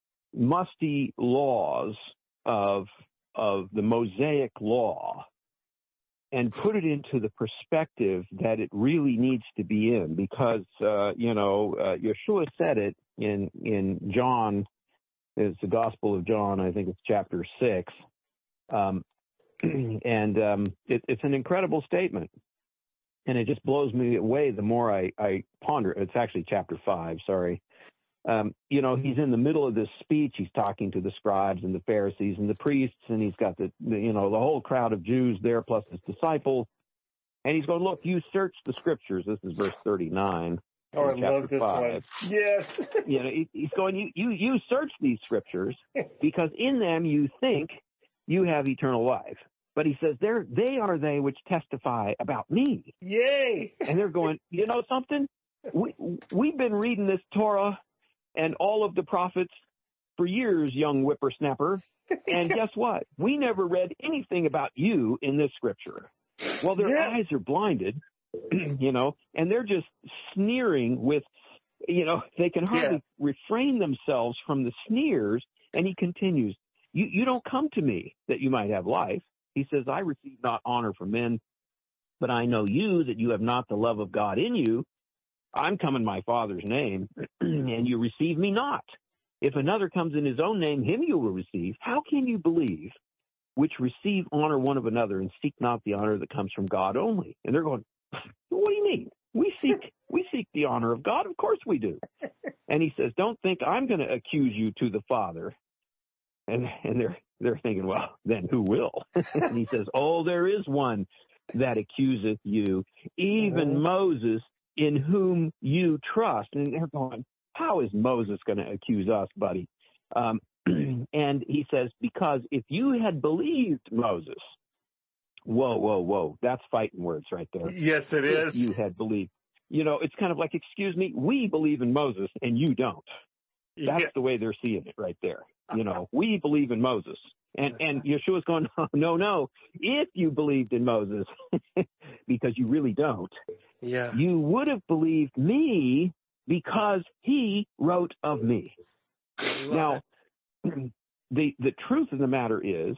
musty laws of of the Mosaic law and put it into the perspective that it really needs to be in, because uh, you know uh, Yeshua said it in in John, it's the Gospel of John, I think it's chapter six, um, and um, it, it's an incredible statement, and it just blows me away the more I, I ponder. It's actually chapter five, sorry. Um, you know, he's in the middle of this speech. He's talking to the scribes and the Pharisees and the priests, and he's got the, the, you know, the whole crowd of Jews there plus his disciples. And he's going, look, you search the scriptures. This is verse thirty-nine. Oh, I love this five. one. Yes. You know, he, he's going, you, you, you search these scriptures because in them you think you have eternal life. But he says, they're, they are they which testify about me. Yay. And they're going, you know something? We, we've been reading this Torah and all of the prophets for years, young whippersnapper. And guess what? We never read anything about you in this scripture. Well, their yeah. eyes are blinded, you know, and they're just sneering with, you know, they can hardly yeah. refrain themselves from the sneers. And he continues, you, you don't come to me that you might have life. He says, I receive not honor from men, but I know you, that you have not the love of God in you. I'm come in my Father's name, and you receive me not. If another comes in his own name, him you will receive. How can you believe, which receive honor one of another, and seek not the honor that comes from God only? And they're going, what do you mean? We seek we seek the honor of God. Of course we do. And he says, don't think I'm going to accuse you to the Father. And and they're they're thinking, well, then who will? And he says, oh, there is one that accuseth you, even mm-hmm. Moses, in whom you trust. And they're going, how is Moses going to accuse us, buddy? Um, and he says, because if you had believed Moses, whoa, whoa, whoa, that's fighting words right there. Yes, it if is. You had believed. You know, it's kind of like, excuse me, we believe in Moses and you don't. That's yeah. the way they're seeing it right there. You know, we believe in Moses. And and Yeshua's going, oh, no, no, if you believed in Moses, because you really don't. Yeah. You would have believed me because he wrote of me. Now, the the truth of the matter is,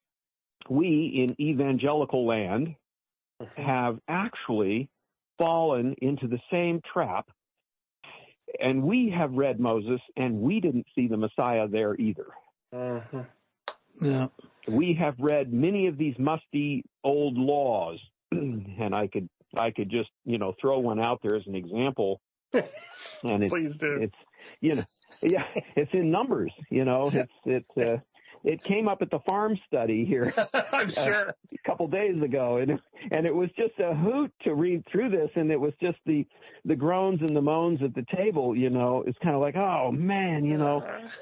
we in evangelical land have actually fallen into the same trap, and we have read Moses, and we didn't see the Messiah there either. Uh-huh. Yeah. We have read many of these musty old laws, and I could I could just, you know, throw one out there as an example. And it's, Please do. It's, you know, yeah, it's in Numbers, you know, it's, it's, uh, it came up at the farm study here I'm sure. uh, a couple days ago, and and it was just a hoot to read through this, and it was just the the groans and the moans at the table, you know. It's kind of like, oh man, you know,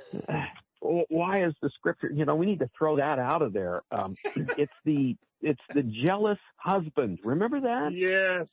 why is the scripture, you know, we need to throw that out of there. Um, it's the it's the jealous husband. Remember that? Yes.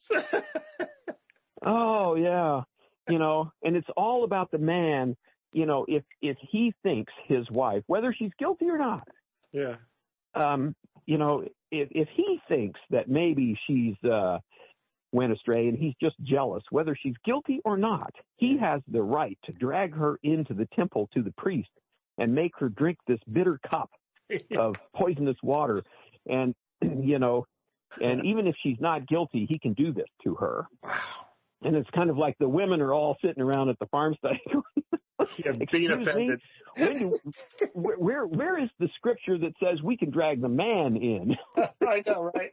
Oh yeah, you know, and it's all about the man. You know, if if he thinks his wife, whether she's guilty or not, yeah, um, you know, if if he thinks that maybe she's uh, went astray and he's just jealous, whether she's guilty or not, he has the right to drag her into the temple to the priest and make her drink this bitter cup of poisonous water, and you know, and even if she's not guilty, he can do this to her. Wow. And it's kind of like the women are all sitting around at the farm study. Yeah, being offended. Me, when do, where where is the scripture that says we can drag the man in? I know, right?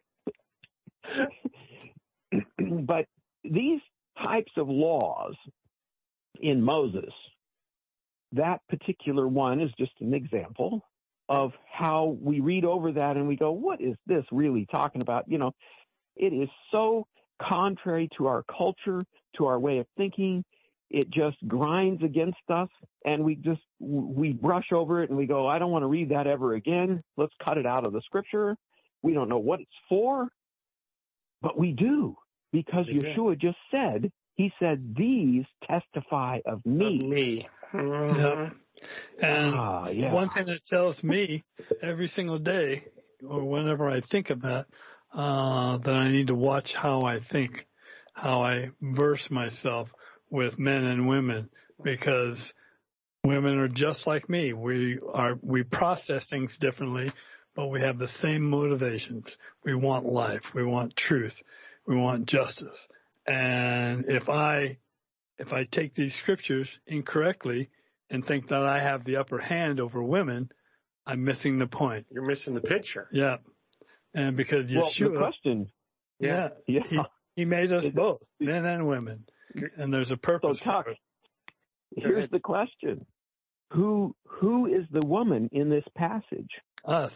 But these types of laws in Moses, that particular one is just an example of how we read over that and we go, what is this really talking about? You know, it is so contrary to our culture, to our way of thinking. It just grinds against us, and we just, we brush over it and we go, I don't want to read that ever again. Let's cut it out of the scripture. We don't know what it's for, but we do, because Amen. Yeshua just said, he said, these testify of me. Of me. Mm-hmm. Yep. And ah, yeah. one thing that tells me every single day, or whenever I think about uh, that I need to watch how I think. how I verse myself with men and women, because women are just like me. We are we process things differently, but we have the same motivations. We want life. We want truth. We want justice. And if I if I take these scriptures incorrectly and think that I have the upper hand over women, I'm missing the point. You're missing the picture. Yeah. And because Well, Yeshua, the question, yeah, yeah. He, he made us It- both, men and women. And there's a So, purpose Tuck, for it. here's the question: Who who is the woman in this passage? Us.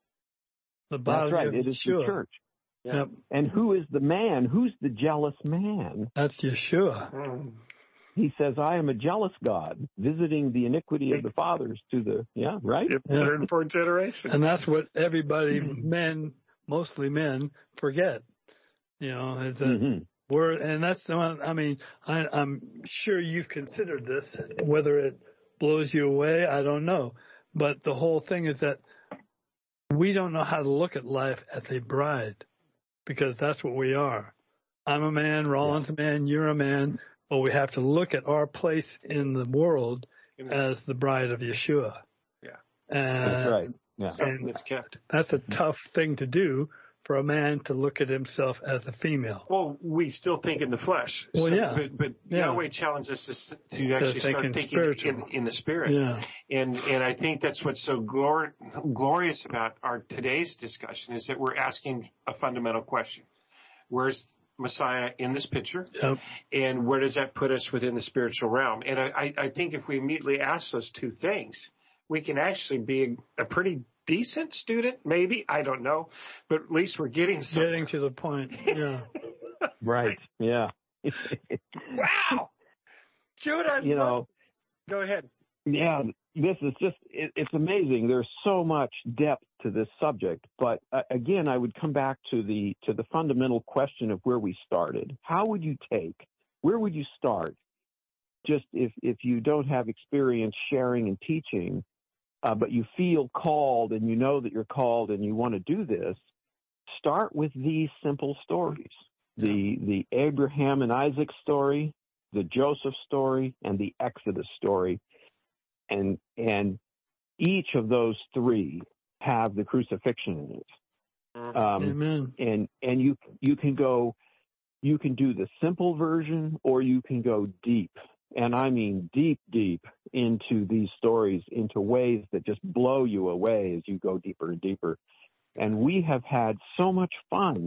The body That's right. of It is the Yeshua. church. Yep. And who is the man? Who's the jealous man? That's Yeshua. Mm. He says, "I am a jealous God, visiting the iniquity of the fathers to the yeah, right." Yep, Yeah. Third and fourth generation. And that's what everybody, men, mostly men, forget. You know, is that Mhm. we're, and that's the one, I mean, I, I'm sure you've considered this. Whether it blows you away, I don't know. But the whole thing is that we don't know how to look at life as a bride, because that's what we are. I'm a man, Rollins a man, you're a man, but we have to look at our place in the world as the bride of Yeshua. Yeah. And That's right. Yeah. Something that's kept. that's a tough thing to do for a man to look at himself as a female. Well, we still think in the flesh. Well, So- yeah. But, but Yeah. Yahweh challenged us to, s- to actually think start in thinking spiritual. in, in the spirit. Yeah. And and I think that's what's so glor- glorious about our today's discussion is that we're asking a fundamental question. Where's Messiah in this picture? Yep. And where does that put us within the spiritual realm? And I, I I think if we immediately ask those two things, we can actually be a, a pretty decent student, maybe. I don't know. But at least we're getting somewhere. Getting to the point. Yeah. Right. Yeah. Wow. Judah, You know, go ahead. yeah, this is just, it, it's amazing. There's so much depth to this subject. But uh, again, I would come back to the, to the fundamental question of where we started. How would you take, where would you start? Just if, if you don't have experience sharing and teaching, uh, but you feel called and you know that you're called and you want to do this, start with these simple stories. The, the Abraham and Isaac story, the Joseph story, and the Exodus story. And, and each of those three have the crucifixion in it. Um, Amen. and, and you, you can go, you can do the simple version or you can go deep. And I mean deep, deep into these stories, into ways that just blow you away as you go deeper and deeper. And we have had so much fun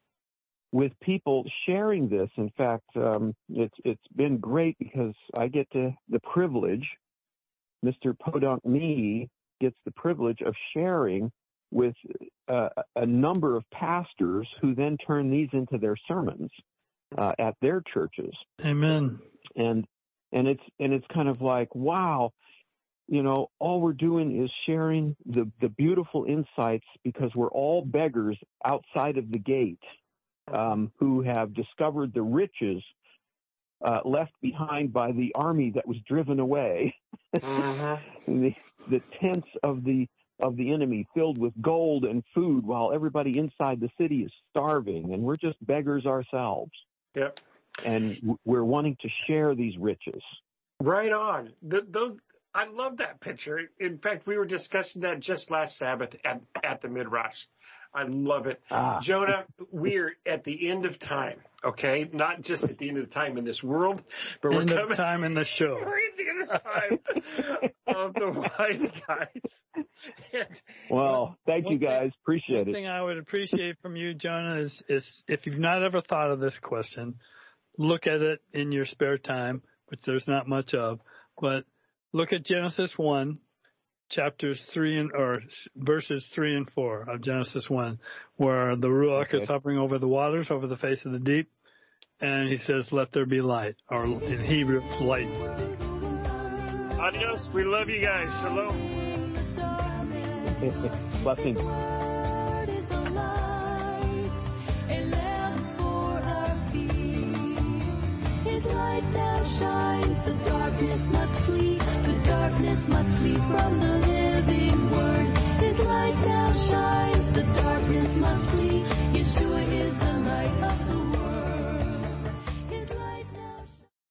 with people sharing this. In fact, um, it's it's been great because I get to the privilege, Mister Podunk Me gets the privilege of sharing with uh, a number of pastors who then turn these into their sermons uh, at their churches. Amen. And and it's and it's kind of like, wow, you know, all we're doing is sharing the, the beautiful insights because we're all beggars outside of the gate um, who have discovered the riches uh, left behind by the army that was driven away. Mm-hmm. the, the tents of the of the enemy filled with gold and food while everybody inside the city is starving, and we're just beggars ourselves. Yep. And w- we're wanting to share these riches. Right on. Th those, I love that picture. In fact, we were discussing that just last Sabbath at, at the Midrash. I love it. Ah. Jonah, we're at the end of time, okay? Not just at the end of time in this world, but we're End coming. of time in the show. We're at the end of time of the wise guys. And, Well, thank One you guys. thing- Appreciate One it. thing I would appreciate from you, Jonah, is, is if you've not ever thought of this question, look at it in your spare time, which there's not much of, but look at Genesis one, chapters three and or verses three and four of Genesis one, where the Ruach Okay. is hovering over the waters, over the face of the deep, and he says, "Let there be light," or in Hebrew, light. adios. We love you guys. Shalom. Blessings. Lord is the light, a lamp for our feet. His light now shines, the darkness must flee, the darkness must